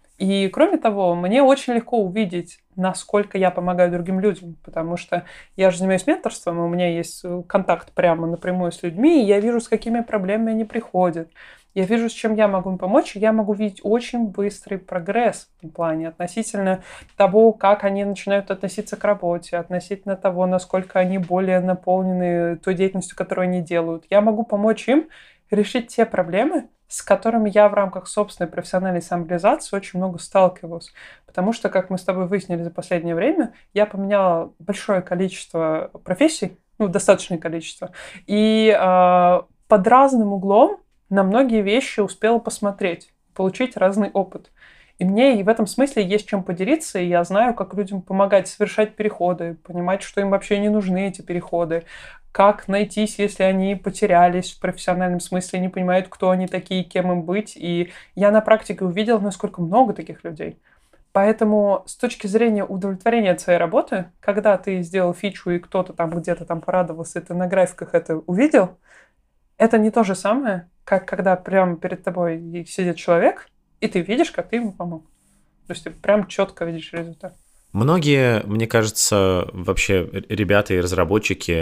И кроме того, мне очень легко увидеть, насколько я помогаю другим людям, потому что я же занимаюсь менторством, и у меня есть контакт прямо напрямую с людьми, и я вижу, с какими проблемами они приходят. Я вижу, с чем я могу им помочь, и я могу видеть очень быстрый прогресс в этом плане относительно того, как они начинают относиться к работе, относительно того, насколько они более наполнены той деятельностью, которую они делают. Я могу помочь им решить те проблемы, с которыми я в рамках собственной профессиональной самореализации очень много сталкивалась. Потому что, как мы с тобой выяснили за последнее время, я поменяла большое количество профессий, ну, достаточное количество, и э, под разным углом на многие вещи успела посмотреть, получить разный опыт. И мне и в этом смысле есть чем поделиться, и я знаю, как людям помогать совершать переходы, понимать, что им вообще не нужны эти переходы, как найтись, если они потерялись в профессиональном смысле, не понимают, кто они такие, кем им быть. И я на практике увидела, насколько много таких людей. Поэтому с точки зрения удовлетворения от своей работы, когда ты сделал фичу, и кто-то там где-то там порадовался, и ты на графиках это увидел, это не то же самое, как когда прямо перед тобой сидит человек, и ты видишь, как ты ему помог. То есть ты прям четко видишь результат. Многие, мне кажется, вообще ребята и разработчики,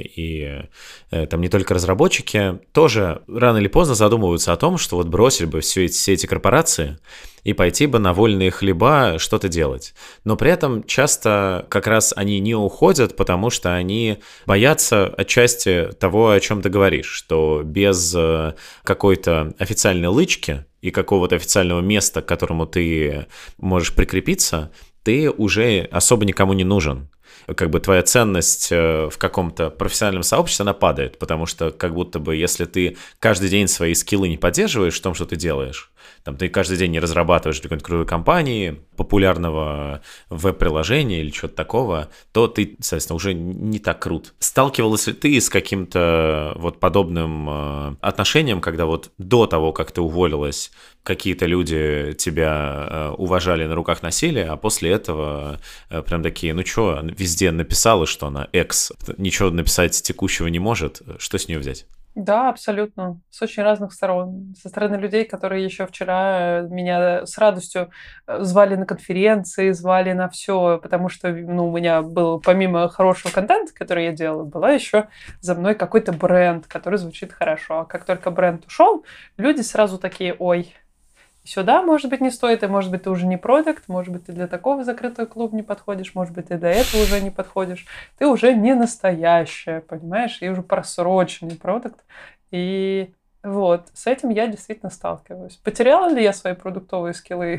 и э, там не только разработчики, тоже рано или поздно задумываются о том, что вот бросили бы все эти, все эти корпорации и пойти бы на вольные хлеба что-то делать. Но при этом часто как раз они не уходят, потому что они боятся отчасти того, о чем ты говоришь, что без э, какой-то официальной лычки и какого-то официального места, к которому ты можешь прикрепиться, ты уже особо никому не нужен. Как бы твоя ценность в каком-то профессиональном сообществе, она падает, потому что как будто бы если ты каждый день свои скиллы не поддерживаешь в том, что ты делаешь, там, ты каждый день не разрабатываешь для какой-нибудь крутой компании, популярного веб-приложения или чего-то такого, то ты, соответственно, уже не так крут. Сталкивалась ли ты с каким-то вот подобным отношением, когда вот до того, как ты уволилась, какие-то люди тебя уважали, на руках носили, а после этого прям такие, ну что, везде написала, что она экс, ничего написать текущего не может, что с нее взять? Да, абсолютно. С очень разных сторон. Со стороны людей, которые еще вчера меня с радостью звали на конференции, звали на все, потому что ну, у меня был, помимо хорошего контента, который я делала, была еще за мной какой-то бренд, который звучит хорошо. А как только бренд ушел, люди сразу такие, ой, сюда, может быть, не стоит, и, может быть, ты уже не продакт, может быть, ты для такого закрытого клуба не подходишь, может быть, ты до этого уже не подходишь. Ты уже не настоящая, понимаешь? И уже просроченный продакт. И вот, с этим я действительно сталкиваюсь. Потеряла ли я свои продуктовые скиллы?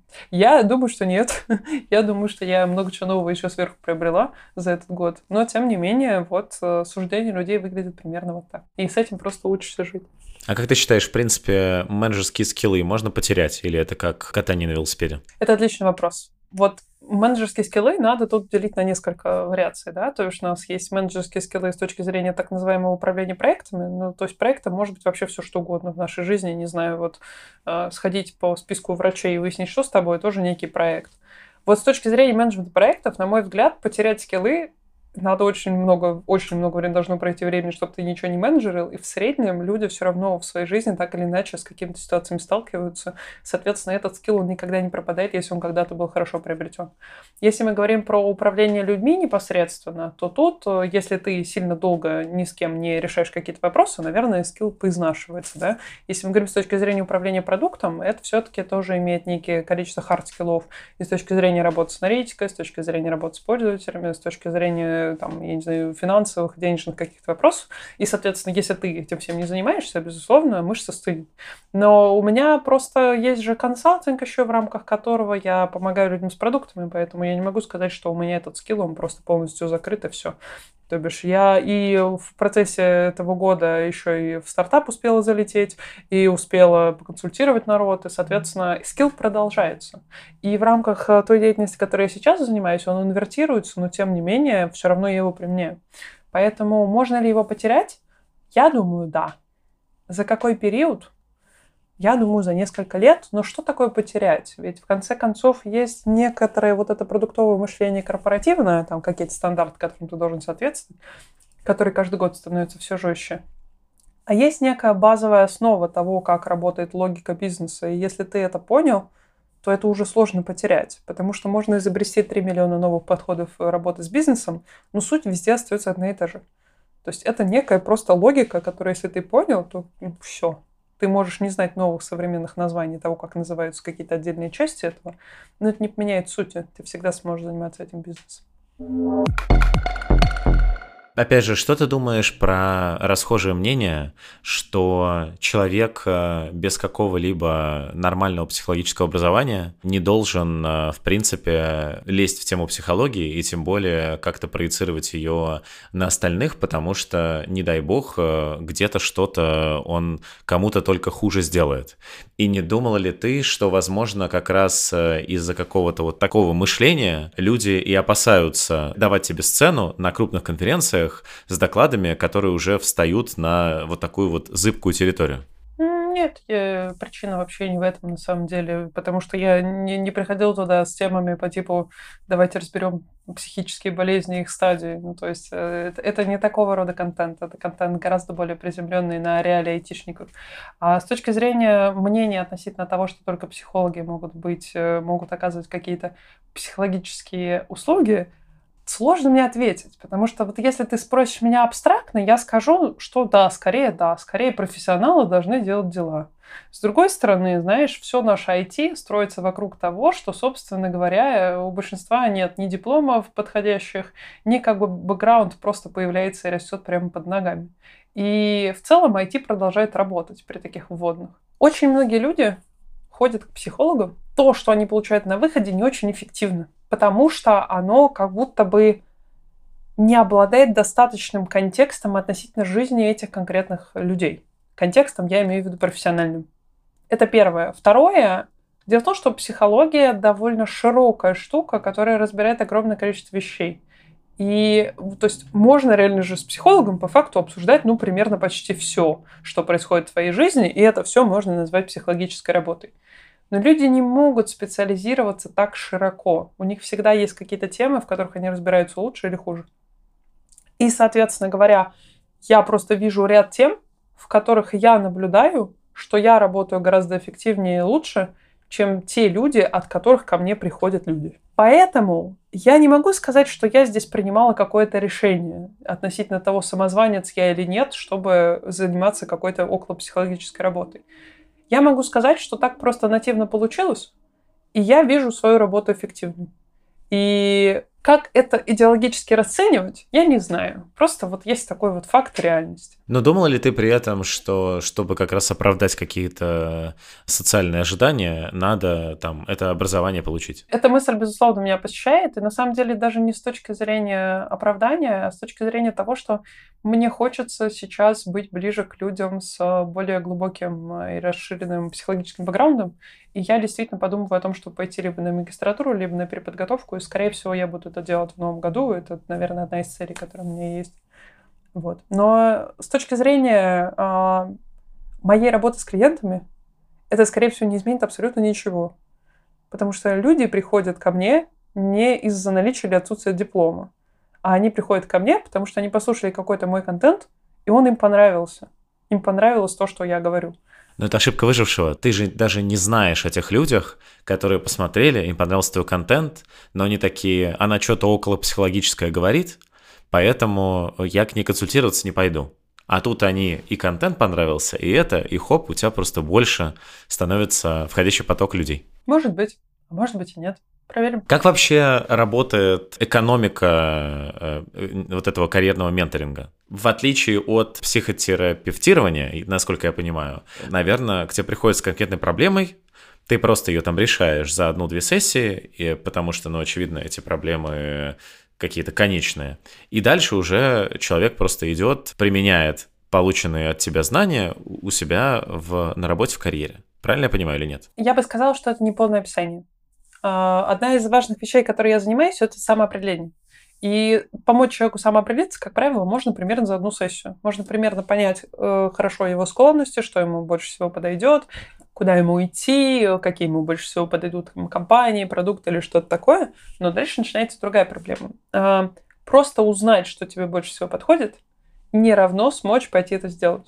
Я думаю, что нет. Я думаю, что я много чего нового еще сверху приобрела за этот год. Но, тем не менее, вот суждение людей выглядит примерно вот так. И с этим просто учишься жить. А как ты считаешь, в принципе, менеджерские скиллы можно потерять? Или это как катание на велосипеде? Это отличный вопрос. Вот менеджерские скиллы надо тут делить на несколько вариаций, да, то есть у нас есть менеджерские скиллы с точки зрения так называемого управления проектами, ну, то есть проектом может быть вообще все что угодно в нашей жизни, не знаю, вот э, сходить по списку врачей и выяснить, что с тобой, тоже некий проект. Вот с точки зрения менеджмента проектов, на мой взгляд, потерять скиллы надо очень много, очень много времени должно пройти времени, чтобы ты ничего не менеджерил, и в среднем люди все равно в своей жизни так или иначе с какими-то ситуациями сталкиваются. Соответственно, этот скилл он никогда не пропадает, если он когда-то был хорошо приобретен. Если мы говорим про управление людьми непосредственно, то тут, если ты сильно долго ни с кем не решаешь какие-то вопросы, наверное, скилл поизнашивается. Да? Если мы говорим с точки зрения управления продуктом, это все-таки тоже имеет некое количество хард-скиллов и с точки зрения работы с аналитикой, с точки зрения работы с пользователями, с точки зрения там, я не знаю, финансовых, денежных каких-то вопросов. И, соответственно, если ты этим всем не занимаешься, безусловно, мышца стынет. Но у меня просто есть же консалтинг еще, в рамках которого я помогаю людям с продуктами, поэтому я не могу сказать, что у меня этот скилл, он просто полностью закрыт и все. То бишь я и в процессе этого года еще и в стартап успела залететь, и успела поконсультировать народ, и, соответственно, скилл продолжается. И в рамках той деятельности, которой я сейчас занимаюсь, он инвертируется, но тем не менее все равно я его применяю. Поэтому можно ли его потерять? Я думаю, да. За какой период? Я думаю, за несколько лет. Но что такое потерять? Ведь в конце концов есть некоторое вот это продуктовое мышление корпоративное, там какие-то стандарты, которым ты должен соответствовать, которые каждый год становятся все жестче. А есть некая базовая основа того, как работает логика бизнеса. И если ты это понял, то это уже сложно потерять. Потому что можно изобрести три миллиона новых подходов работы с бизнесом, но суть везде остается одна и та же. То есть это некая просто логика, которая, если ты понял, то ну, все. Ты можешь не знать новых современных названий того, как называются какие-то отдельные части этого, но это не поменяет сути. Ты всегда сможешь заниматься этим бизнесом. Опять же, что ты думаешь про расхожее мнение, что человек без какого-либо нормального психологического образования не должен, в принципе, лезть в тему психологии и тем более как-то проецировать ее на остальных, потому что, не дай бог, где-то что-то он кому-то только хуже сделает. И не думала ли ты, что, возможно, как раз из-за какого-то вот такого мышления люди и опасаются давать тебе сцену на крупных конференциях с докладами, которые уже встают на вот такую вот зыбкую территорию? Нет, я, причина вообще не в этом на самом деле, потому что я не, не приходила туда с темами по типу «давайте разберем психические болезни и их стадии». Ну, то есть это, это не такого рода контент, это контент гораздо более приземленный на реалии айтишников. А с точки зрения мнения относительно того, что только психологи могут быть, могут оказывать какие-то психологические услуги, сложно мне ответить, потому что вот если ты спросишь меня абстрактно, я скажу, что да, скорее да, скорее профессионалы должны делать дела. С другой стороны, знаешь, все наше ай ти строится вокруг того, что, собственно говоря, у большинства нет ни дипломов подходящих, ни как бы бэкграунд просто появляется и растет прямо под ногами. И в целом ай ти продолжает работать при таких вводных. Очень многие люди ходят к психологу, то, что они получают на выходе, не очень эффективно, потому что оно как будто бы не обладает достаточным контекстом относительно жизни этих конкретных людей. Контекстом я имею в виду профессиональным. Это первое. Второе. Дело в том, что психология довольно широкая штука, которая разбирает огромное количество вещей. И то есть можно реально же с психологом по факту обсуждать, ну, примерно почти все, что происходит в твоей жизни, и это все можно назвать психологической работой. Но люди не могут специализироваться так широко. У них всегда есть какие-то темы, в которых они разбираются лучше или хуже. И, соответственно говоря, я просто вижу ряд тем, в которых я наблюдаю, что я работаю гораздо эффективнее и лучше, чем те люди, от которых ко мне приходят люди. Поэтому я не могу сказать, что я здесь принимала какое-то решение относительно того, самозванец я или нет, чтобы заниматься какой-то околопсихологической работой. Я могу сказать, что так просто нативно получилось, и я вижу свою работу эффективной. И как это идеологически расценивать, я не знаю. Просто вот есть такой вот факт реальности. Но думала ли ты при этом, что чтобы как раз оправдать какие-то социальные ожидания, надо там это образование получить? Эта мысль, безусловно, меня посещает, и на самом деле даже не с точки зрения оправдания, а с точки зрения того, что мне хочется сейчас быть ближе к людям с более глубоким и расширенным психологическим бэкграундом, и я действительно подумываю о том, чтобы пойти либо на магистратуру, либо на переподготовку, и, скорее всего, я буду это делать в новом году. Это, наверное, одна из целей, которая у меня есть. Вот. Но с точки зрения э, моей работы с клиентами, это, скорее всего, не изменит абсолютно ничего. Потому что люди приходят ко мне не из-за наличия или отсутствия диплома, а они приходят ко мне, потому что они послушали какой-то мой контент, и он им понравился. Им понравилось то, что я говорю. Но это ошибка выжившего. Ты же даже не знаешь о тех людях, которые посмотрели, им понравился твой контент, но они такие, она что-то около психологическое говорит, поэтому я к ней консультироваться не пойду. А тут они, и контент понравился, и это, и хоп, у тебя просто больше становится входящий поток людей. Может быть, а может быть и нет. Проверим. Как вообще работает экономика э, вот этого карьерного менторинга? В отличие от психотерапевтирования, насколько я понимаю, наверное, к тебе приходят с конкретной проблемой, ты просто ее там решаешь за одну-две сессии, и, потому что, ну, очевидно, эти проблемы какие-то конечные. И дальше уже человек просто идет, применяет полученные от тебя знания у себя в, на работе, в карьере. Правильно я понимаю или нет? Я бы сказала, что это не полное описание. Одна из важных вещей, которой я занимаюсь, это самоопределение. И помочь человеку самоопределиться, как правило, можно примерно за одну сессию. Можно примерно понять э, хорошо его склонности, что ему больше всего подойдет, куда ему идти, какие ему больше всего подойдут компании, продукты или что-то такое. Но дальше начинается другая проблема. Э, просто узнать, что тебе больше всего подходит, не равно смочь пойти это сделать.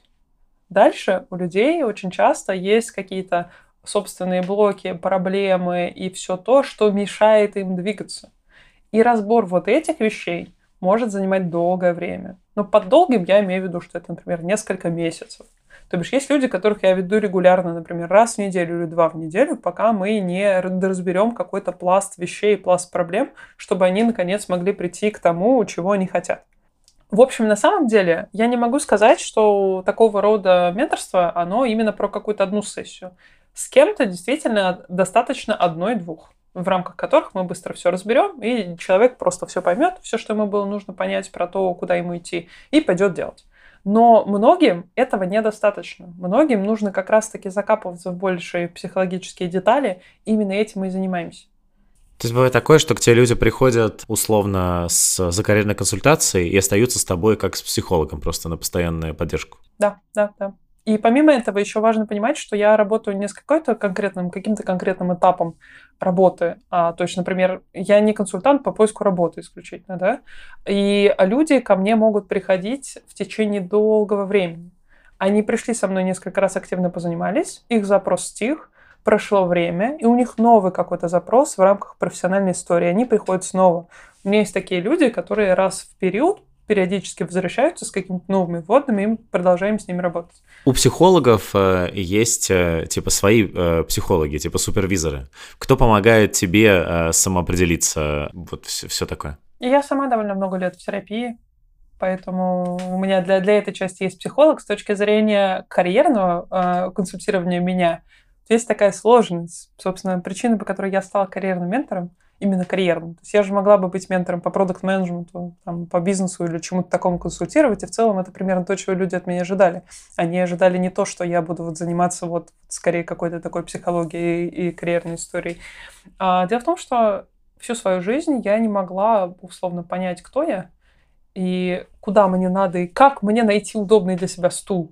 Дальше у людей очень часто есть какие-то собственные блоки, проблемы и все то, что мешает им двигаться. И разбор вот этих вещей может занимать долгое время. Но под долгим я имею в виду, что это, например, несколько месяцев. То бишь есть люди, которых я веду регулярно, например, раз в неделю или два в неделю, пока мы не разберем какой-то пласт вещей, пласт проблем, чтобы они, наконец, могли прийти к тому, чего они хотят. В общем, на самом деле, я не могу сказать, что такого рода менторство, оно именно про какую-то одну сессию. С кем-то действительно достаточно одной-двух, в рамках которых мы быстро все разберем, и человек просто все поймет, все, что ему было нужно понять про то, куда ему идти, и пойдет делать. Но многим этого недостаточно. Многим нужно как раз-таки закапываться в большие психологические детали. Именно этим мы и занимаемся. То есть бывает такое, что к тебе люди приходят условно с закарьерной консультацией и остаются с тобой как с психологом, просто на постоянную поддержку. Да, да, да. И помимо этого еще важно понимать, что я работаю не с какой-то конкретным, каким-то конкретным этапом работы. А, то есть, например, я не консультант по поиску работы исключительно, да. И люди ко мне могут приходить в течение долгого времени. Они пришли со мной несколько раз, активно позанимались, их запрос стих, прошло время, и у них новый какой-то запрос в рамках профессиональной истории. Они приходят снова. У меня есть такие люди, которые раз в период периодически возвращаются с какими-то новыми вводными, и мы продолжаем с ними работать. У психологов э, есть э, типа свои э, психологи, типа супервизоры. Кто помогает тебе э, самоопределиться? Вот все, все такое. И я сама довольно много лет в терапии, поэтому у меня для, для этой части есть психолог. С точки зрения карьерного э, консультирования меня, есть такая сложность. Собственно, причина, по которой я стала карьерным ментором, именно карьерным. То есть я же могла бы быть ментором по продакт-менеджменту, там, по бизнесу или чему-то такому консультировать, и в целом это примерно то, чего люди от меня ожидали. Они ожидали не то, что я буду вот заниматься вот скорее какой-то такой психологией и, и карьерной историей. А, дело в том, что всю свою жизнь я не могла условно понять, кто я, и куда мне надо, и как мне найти удобный для себя стул.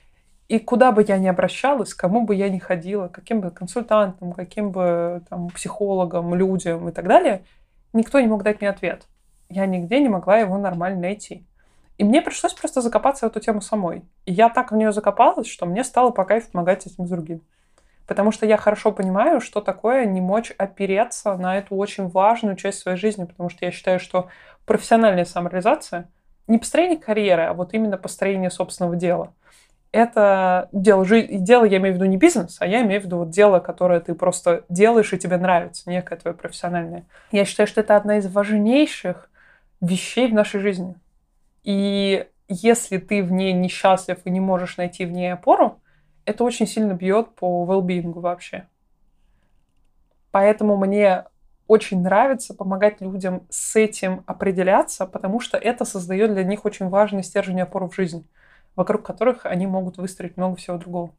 И куда бы я ни обращалась, к кому бы я ни ходила, каким бы консультантом, каким бы там, психологом, людям и так далее, никто не мог дать мне ответ. Я нигде не могла его нормально найти. И мне пришлось просто закопаться в эту тему самой. И я так в нее закопалась, что мне стало по кайфу помогать этим другим. Потому что я хорошо понимаю, что такое не мочь опереться на эту очень важную часть своей жизни, потому что я считаю, что профессиональная самореализация не построение карьеры, а вот именно построение собственного дела. Это дело, дело, я имею в виду не бизнес, а я имею в виду вот дело, которое ты просто делаешь и тебе нравится, некое твое профессиональное. Я считаю, что это одна из важнейших вещей в нашей жизни. И если ты в ней несчастлив и не можешь найти в ней опору, это очень сильно бьет по well-being вообще. Поэтому мне очень нравится помогать людям с этим определяться, потому что это создает для них очень важный стержень и опору в жизни, вокруг которых они могут выстроить много всего другого.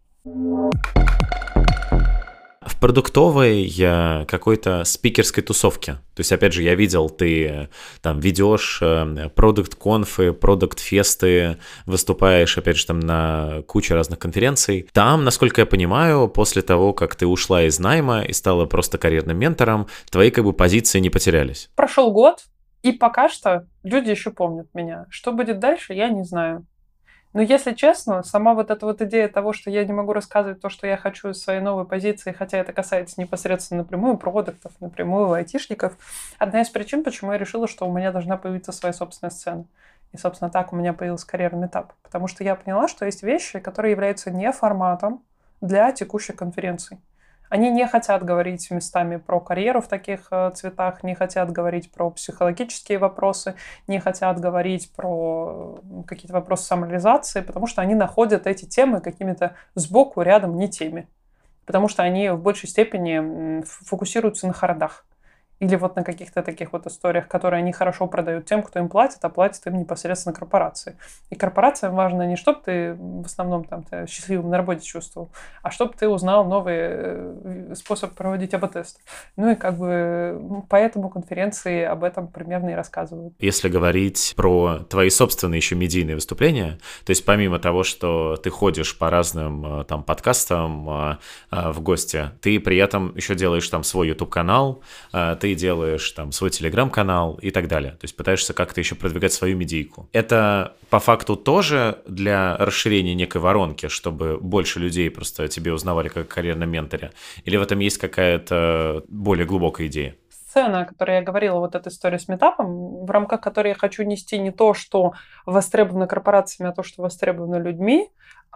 В продуктовой какой-то спикерской тусовке. То есть, опять же, я видел, ты там ведешь продукт-конфы, продукт-фесты, выступаешь, опять же, там на куче разных конференций. Там, насколько я понимаю, после того, как ты ушла из найма и стала просто карьерным ментором, твои как бы позиции не потерялись. Прошел год, и пока что люди еще помнят меня. Что будет дальше, я не знаю. Но если честно, сама вот эта вот идея того, что я не могу рассказывать то, что я хочу из своей новой позиции, хотя это касается непосредственно напрямую продуктов, напрямую айтишников, одна из причин, почему я решила, что у меня должна появиться своя собственная сцена. И, собственно, так у меня появился карьерный этап. Потому что я поняла, что есть вещи, которые являются не форматом для текущих конференций. Они не хотят говорить местами про карьеру в таких э, цветах, не хотят говорить про психологические вопросы, не хотят говорить про какие-то вопросы самореализации, потому что они находят эти темы какими-то сбоку, рядом, не теми. Потому что они в большей степени фокусируются на хардах. Или вот на каких-то таких вот историях, которые они хорошо продают тем, кто им платит, а платит им непосредственно корпорации. И корпорациям важно не чтобы ты в основном там ты счастливым на работе чувствовал, а чтобы ты узнал новый способ проводить эй би-тесты. Ну и как бы поэтому конференции об этом примерно и рассказывают. Если говорить про твои собственные еще медийные выступления, то есть помимо того, что ты ходишь по разным там подкастам в гости, ты при этом еще делаешь там свой YouTube-канал, ты делаешь там свой Telegram-канал и так далее. То есть пытаешься как-то еще продвигать свою медийку. Это по факту тоже для расширения некой воронки, чтобы больше людей просто тебе узнавали как о карьерном менторе? Или в этом есть какая-то более глубокая идея? Сцена, о которой я говорила, вот эта история с митапом, в рамках которой я хочу нести не то, что востребовано корпорациями, а то, что востребовано людьми,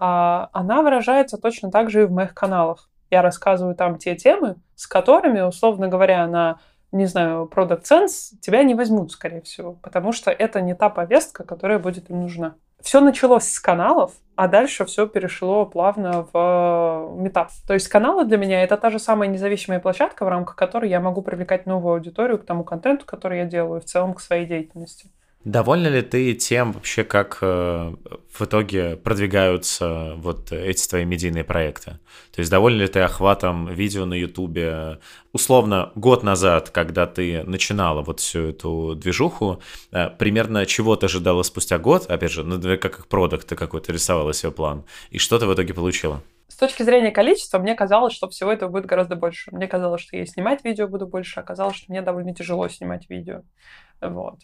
она выражается точно так же и в моих каналах. Я рассказываю там те темы, с которыми, условно говоря, на, не знаю, Product Sense тебя не возьмут, скорее всего, потому что это не та повестка, которая будет им нужна. Все началось с каналов, а дальше все перешло плавно в митап. То есть каналы для меня — это та же самая независимая площадка, в рамках которой я могу привлекать новую аудиторию к тому контенту, который я делаю, в целом к своей деятельности. Довольна ли ты тем вообще, как э, в итоге продвигаются вот эти твои медийные проекты? То есть довольна ли ты охватом видео на Ютубе? Условно, год назад, когда ты начинала вот всю эту движуху, э, примерно чего ты ожидала спустя год? Опять же, ну, как продакт ты какой-то рисовала себе план. И что ты в итоге получила? С точки зрения количества, мне казалось, что всего этого будет гораздо больше. Мне казалось, что я снимать видео буду больше, оказалось, что мне довольно тяжело снимать видео. Вот.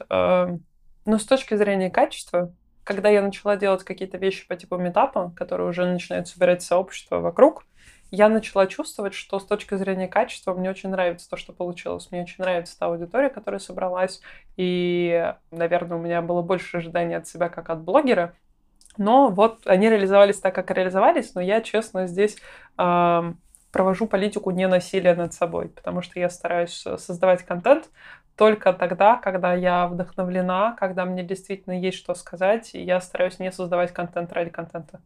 Но с точки зрения качества, когда я начала делать какие-то вещи по типу митапа, которые уже начинают собирать сообщество вокруг, я начала чувствовать, что с точки зрения качества мне очень нравится то, что получилось. Мне очень нравится та аудитория, которая собралась. И, наверное, у меня было больше ожиданий от себя, как от блогера. Но вот они реализовались так, как реализовались, но я, честно, здесь э, провожу политику ненасилия над собой, потому что я стараюсь создавать контент только тогда, когда я вдохновлена, когда мне действительно есть что сказать, и я стараюсь не создавать контент ради контента.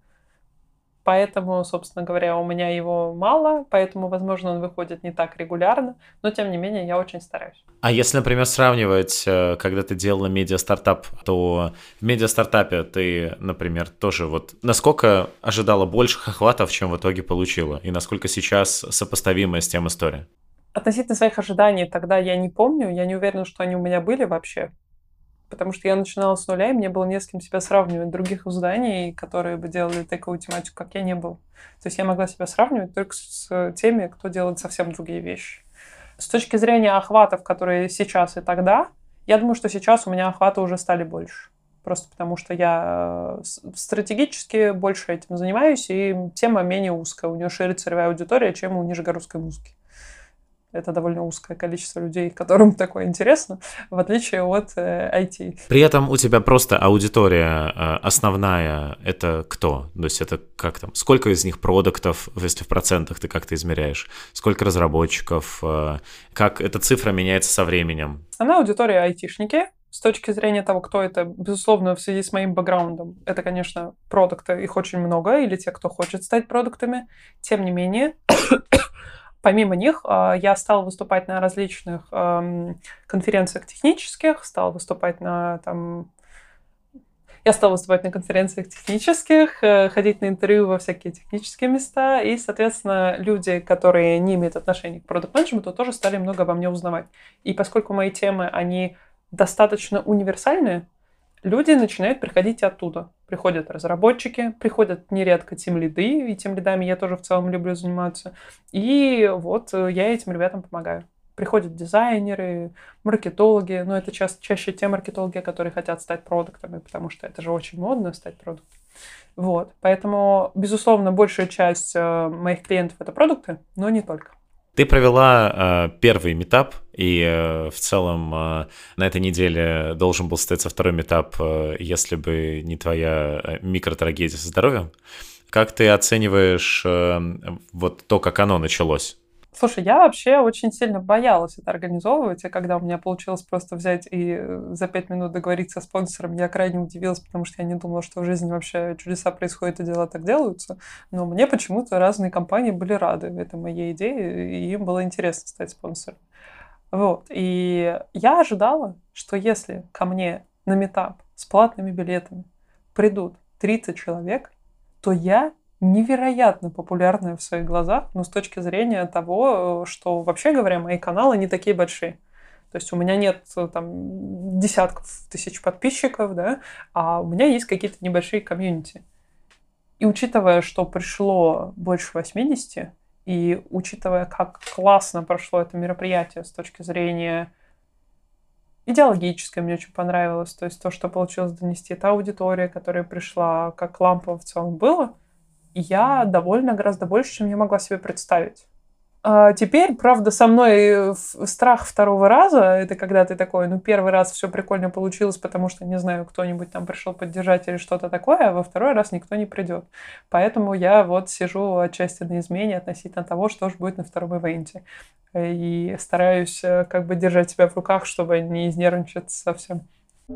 Поэтому, собственно говоря, у меня его мало, поэтому, возможно, он выходит не так регулярно, но, тем не менее, я очень стараюсь. А если, например, сравнивать, когда ты делала медиа-стартап, то в медиа-стартапе ты, например, тоже вот насколько ожидала больших охватов, чем в итоге получила? И насколько сейчас сопоставимая с тем история? Относительно своих ожиданий тогда я не помню, я не уверена, что они у меня были вообще. Потому что я начинала с нуля, и мне было не с кем себя сравнивать. Других изданий, которые бы делали такую тематику, как я, не было. То есть я могла себя сравнивать только с теми, кто делает совсем другие вещи. С точки зрения охватов, которые сейчас и тогда, я думаю, что сейчас у меня охваты уже стали больше. Просто потому что я стратегически больше этим занимаюсь, и тема менее узкая. У нее шире целевая аудитория, чем у нижегородской музыки. Это довольно узкое количество людей, которым такое интересно, в отличие от э, ай ти. При этом у тебя просто аудитория э, основная — это кто? То есть это как там? Сколько из них продуктов, если в процентах ты как-то измеряешь? Сколько разработчиков? Э, как эта цифра меняется со временем? Основная аудитория — айтишники. С точки зрения того, кто это, безусловно, в связи с моим бэкграундом, это, конечно, продукты, их очень много, или те, кто хочет стать продуктами. Тем не менее... Помимо них, я стала выступать на различных конференциях технических, стала выступать на там... Я стала выступать на конференциях технических, ходить на интервью во всякие технические места, и, соответственно, люди, которые не имеют отношения к продакт-менеджменту, тоже стали много обо мне узнавать. И поскольку мои темы, они достаточно универсальные, люди начинают приходить оттуда. Приходят разработчики, приходят нередко тимлиды, и тимлидами я тоже в целом люблю заниматься. И вот я этим ребятам помогаю. Приходят дизайнеры, маркетологи, но это ча- чаще те маркетологи, которые хотят стать продуктами, потому что это же очень модно стать продуктом. Вот, поэтому, безусловно, большая часть моих клиентов — это продукты, но не только. Ты провела э, первый митап, и э, в целом э, на этой неделе должен был состояться второй митап, э, если бы не твоя микротрагедия со здоровьем. Как ты оцениваешь э, вот то, как оно началось? Слушай, я вообще очень сильно боялась это организовывать, и когда у меня получилось просто взять и за пять минут договориться с спонсором, я крайне удивилась, потому что я не думала, что в жизни вообще чудеса происходят и дела так делаются. Но мне почему-то разные компании были рады этой моей идее, и им было интересно стать спонсором. Вот. И я ожидала, что если ко мне на митап с платными билетами придут тридцать человек, то я невероятно популярная в своих глазах, но с точки зрения того, что, вообще говоря, мои каналы не такие большие. То есть у меня нет там десятков тысяч подписчиков, да, а у меня есть какие-то небольшие комьюнити. И учитывая, что пришло больше восьмидесяти, и учитывая, как классно прошло это мероприятие с точки зрения идеологической, мне очень понравилось, то есть то, что получилось донести, та аудитория, которая пришла, как лампово в целом было, я довольна гораздо больше, чем я могла себе представить. А теперь, правда, со мной страх второго раза, это когда ты такой, ну, первый раз все прикольно получилось, потому что, не знаю, кто-нибудь там пришел поддержать или что-то такое, а во второй раз никто не придет. Поэтому я вот сижу отчасти на измене относительно того, что же будет на втором ивенте. И стараюсь как бы держать себя в руках, чтобы не изнервничать совсем.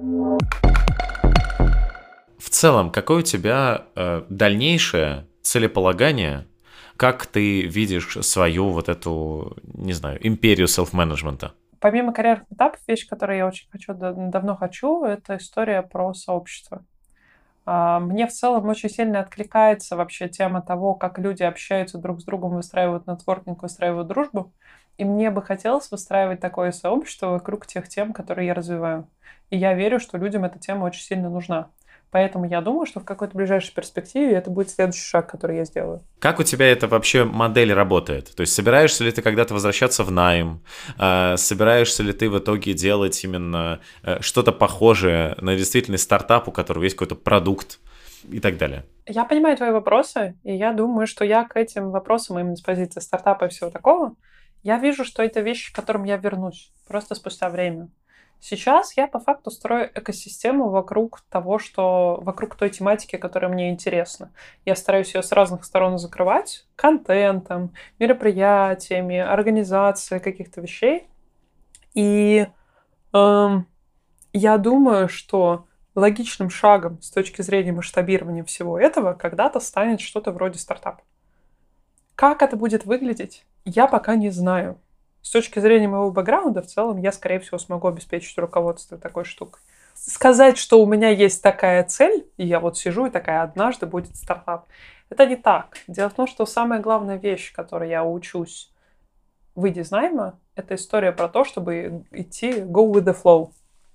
В целом, какое у тебя э, дальнейшее целеполагание? Как ты видишь свою вот эту, не знаю, империю селф-менеджмента? Помимо карьерных этапов, вещь, которую я очень хочу, давно хочу, это история про сообщество. Мне в целом очень сильно откликается вообще тема того, как люди общаются друг с другом, выстраивают нетворкинг, выстраивают дружбу. И мне бы хотелось выстраивать такое сообщество вокруг тех тем, которые я развиваю. И я верю, что людям эта тема очень сильно нужна. Поэтому я думаю, что в какой-то ближайшей перспективе это будет следующий шаг, который я сделаю. Как у тебя это вообще модель работает? То есть собираешься ли ты когда-то возвращаться в найм? Собираешься ли ты в итоге делать именно что-то похожее на действительно стартап, у которого есть какой-то продукт и так далее? Я понимаю твои вопросы, и я думаю, что я к этим вопросам именно с позиции стартапа и всего такого, я вижу, что это вещи, к которым я вернусь просто спустя время. Сейчас я по факту строю экосистему вокруг того, что вокруг той тематики, которая мне интересна. Я стараюсь ее с разных сторон закрывать контентом, мероприятиями, организацией каких-то вещей. И эм, я думаю, что логичным шагом с точки зрения масштабирования всего этого когда-то станет что-то вроде стартапа. Как это будет выглядеть, я пока не знаю. С точки зрения моего бэкграунда, в целом, я, скорее всего, смогу обеспечить руководство такой штукой. Сказать, что у меня есть такая цель, и я вот сижу и такая, однажды будет стартап, это не так. Дело в том, что самая главная вещь, которой я учусь, выйдя из найма, это история про то, чтобы идти go with the flow.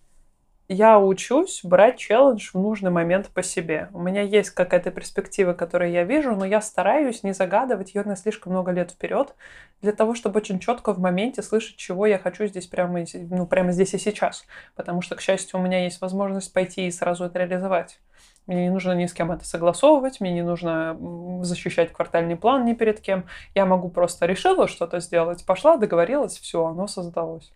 Я учусь брать челлендж в нужный момент по себе. У меня есть какая-то перспектива, которую я вижу, но я стараюсь не загадывать ее на слишком много лет вперед, для того, чтобы очень четко в моменте слышать, чего я хочу здесь прямо, ну, прямо здесь и сейчас. Потому что, к счастью, у меня есть возможность пойти и сразу это реализовать. Мне не нужно ни с кем это согласовывать, мне не нужно защищать квартальный план ни перед кем. Я могу просто решила что-то сделать, пошла, договорилась, все, оно создалось.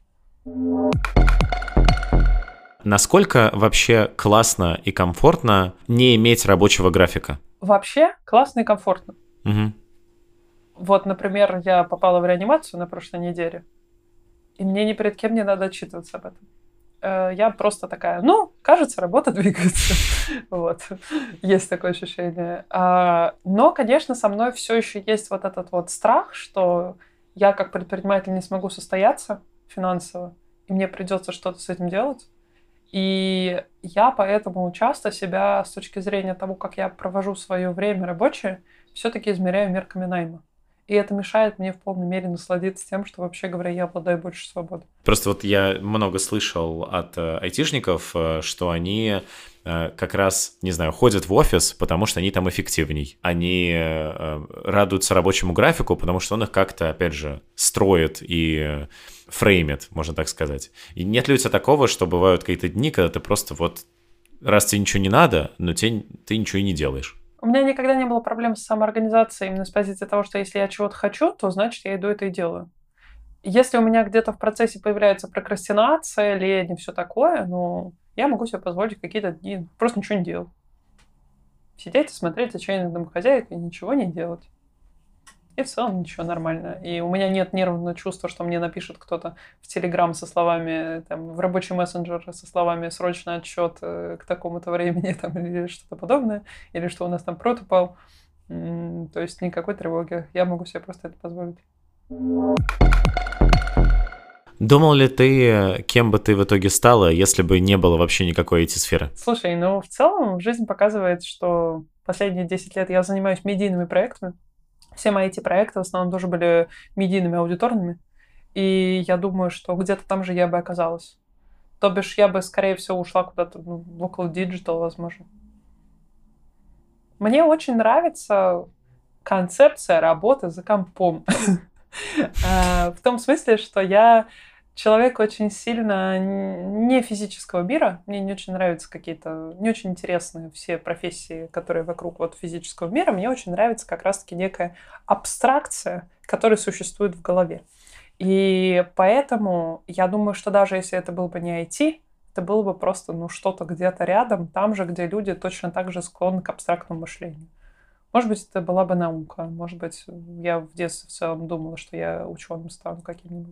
Насколько вообще классно и комфортно не иметь рабочего графика? Вообще классно и комфортно. Угу. Вот, например, я попала в реанимацию на прошлой неделе, и мне ни перед кем не надо отчитываться об этом. Я просто такая, ну, кажется, работа двигается. Вот. Есть такое ощущение. Но, конечно, со мной все еще есть вот этот вот страх, что я как предприниматель не смогу состояться финансово, и мне придется что-то с этим делать. И я поэтому часто себя с точки зрения того, как я провожу свое время рабочее, все-таки измеряю мерками найма. И это мешает мне в полной мере насладиться тем, что, вообще говоря, я обладаю больше свободы. Просто вот я много слышал от э, айтишников, э, что они э, как раз, не знаю, ходят в офис, потому что они там эффективней. Они э, радуются рабочему графику, потому что он их как-то, опять же, строит и э, фреймит, можно так сказать. И нет ли у тебя такого, что бывают какие-то дни, когда ты просто вот, раз тебе ничего не надо, но тебе, ты ничего и не делаешь? У меня никогда не было проблем с самоорганизацией именно с позиции того, что если я чего-то хочу, то значит я иду это и делаю. Если у меня где-то в процессе появляется прокрастинация, лень и все такое, ну, я могу себе позволить какие-то дни просто ничего не делать. Сидеть и смотреть отчаянных домохозяек и ничего не делать. И в целом ничего, нормально. И у меня нет нервного чувства, что мне напишет кто-то в Телеграм со словами, там, в рабочий мессенджер со словами «срочный отчет к такому-то времени» там, или что-то подобное, или что у нас там прот упал. То есть никакой тревоги. Я могу себе просто это позволить. Думал ли ты, кем бы ты в итоге стала, если бы не было вообще никакой ай ти-сферы? Слушай, ну в целом жизнь показывает, что последние десять лет я занимаюсь медийными проектами. Все мои эти проекты в основном тоже были медийными, аудиторными. И я думаю, что где-то там же я бы оказалась. То бишь я бы, скорее всего, ушла куда-то ну, в около диджитал, возможно. Мне очень нравится концепция работы за компом. В том смысле, что я человек очень сильно не физического мира. Мне не очень нравятся какие-то, не очень интересные все профессии, которые вокруг вот физического мира. Мне очень нравится как раз-таки некая абстракция, которая существует в голове. И поэтому я думаю, что даже если это был бы не ай ти, это было бы просто ну, что-то где-то рядом, там же, где люди точно так же склонны к абстрактному мышлению. Может быть, это была бы наука. Может быть, я в детстве в целом думала, что я ученым стану каким-нибудь.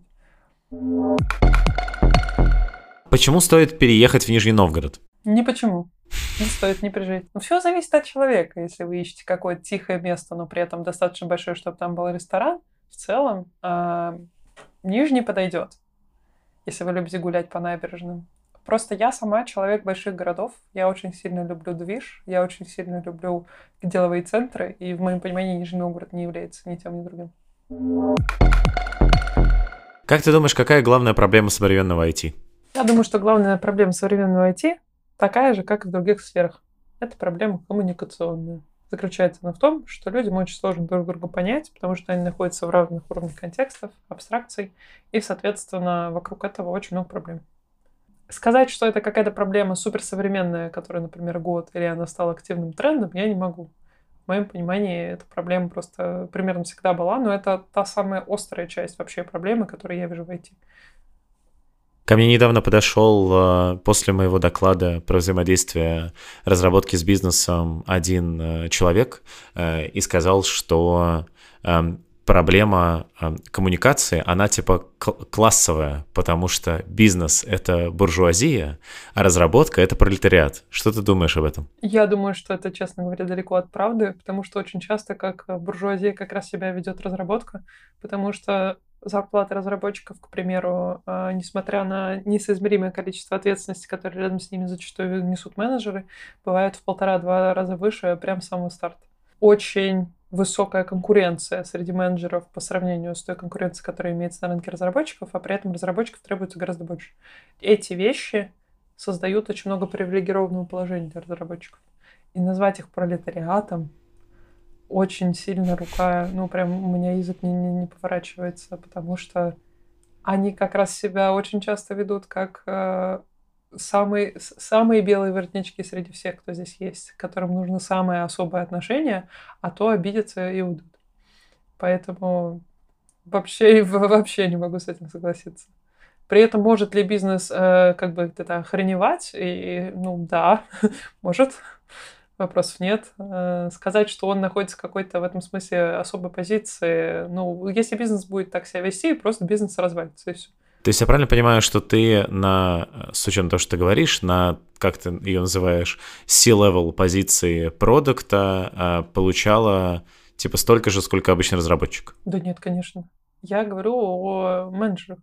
Почему стоит переехать в Нижний Новгород? Не почему. Не стоит не прижить. Ну, все зависит от человека. Если вы ищете какое-то тихое место, но при этом достаточно большое, чтобы там был ресторан, в целом э, Нижний подойдет, если вы любите гулять по набережным. Просто я сама человек больших городов. Я очень сильно люблю движ, я очень сильно люблю деловые центры, и в моем понимании Нижний Новгород не является ни тем, ни другим. Как ты думаешь, какая главная проблема современного ай ти? Я думаю, что главная проблема современного ай ти такая же, как и в других сферах. Это проблема коммуникационная. Заключается она в том, что людям очень сложно друг друга понять, потому что они находятся в разных уровнях контекстов, абстракций, и, соответственно, вокруг этого очень много проблем. Сказать, что это какая-то проблема суперсовременная, которая, например, год, или она стала активным трендом, я не могу. В моем понимании эта проблема просто примерно всегда была, но это та самая острая часть вообще проблемы, которую я вижу в ай ти. Ко мне недавно подошел после моего доклада про взаимодействие разработки с бизнесом один человек и сказал, что проблема коммуникации, она типа классовая, потому что бизнес — это буржуазия, а разработка — это пролетариат. Что ты думаешь об этом? Я думаю, что это, честно говоря, далеко от правды, потому что очень часто как буржуазия как раз себя ведет разработка, потому что зарплаты разработчиков, к примеру, несмотря на несоизмеримое количество ответственности, которое рядом с ними зачастую несут менеджеры, бывает в полтора-два раза выше прямо с самого старта. Очень высокая конкуренция среди менеджеров по сравнению с той конкуренцией, которая имеется на рынке разработчиков, а при этом разработчиков требуется гораздо больше. Эти вещи создают очень много привилегированного положения для разработчиков. И назвать их пролетариатом очень сильно рука, ну прям у меня язык не, не, не поворачивается, потому что они как раз себя очень часто ведут как э, самые, самые белые воротнички среди всех, кто здесь есть, к которым нужно самое особое отношение, а то обидятся и уйдут. Поэтому вообще, вообще не могу с этим согласиться. При этом может ли бизнес э, как бы это охреневать? И, ну да, может. Вопросов нет. Э, сказать, что он находится в какой-то в этом смысле особой позиции, ну, если бизнес будет так себя вести, просто бизнес развалится, и все. То есть я правильно понимаю, что ты на, с учетом того, что ты говоришь, на, как ты ее называешь, C-level позиции продукта получала типа столько же, сколько обычный разработчик? Да нет, конечно. Я говорю о менеджерах.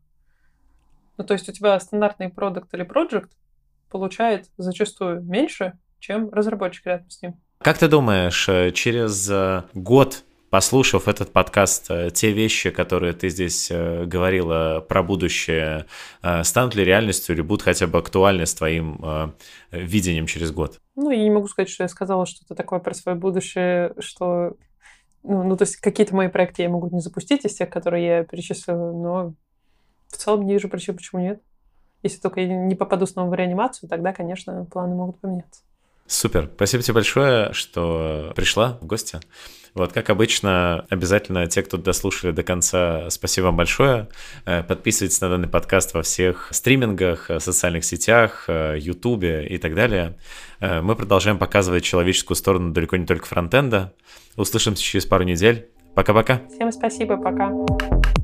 Ну, то есть у тебя стандартный продукт или проект получает зачастую меньше, чем разработчик рядом с ним. Как ты думаешь, через год, послушав этот подкаст, те вещи, которые ты здесь говорила про будущее, станут ли реальностью или будут хотя бы актуальны с твоим видением через год? Ну, я не могу сказать, что я сказала что-то такое про свое будущее, что... Ну, ну то есть какие-то мои проекты я могу не запустить из тех, которые я перечислила, но в целом не вижу причин, почему нет. Если только я не попаду снова в реанимацию, тогда, конечно, планы могут поменяться. Супер. Спасибо тебе большое, что пришла в гости. Вот, как обычно, обязательно те, кто дослушали до конца, спасибо вам большое. Подписывайтесь на данный подкаст во всех стримингах, социальных сетях, Ютубе и так далее. Мы продолжаем показывать человеческую сторону далеко не только фронтенда. Услышимся через пару недель. Пока-пока. Всем спасибо, пока.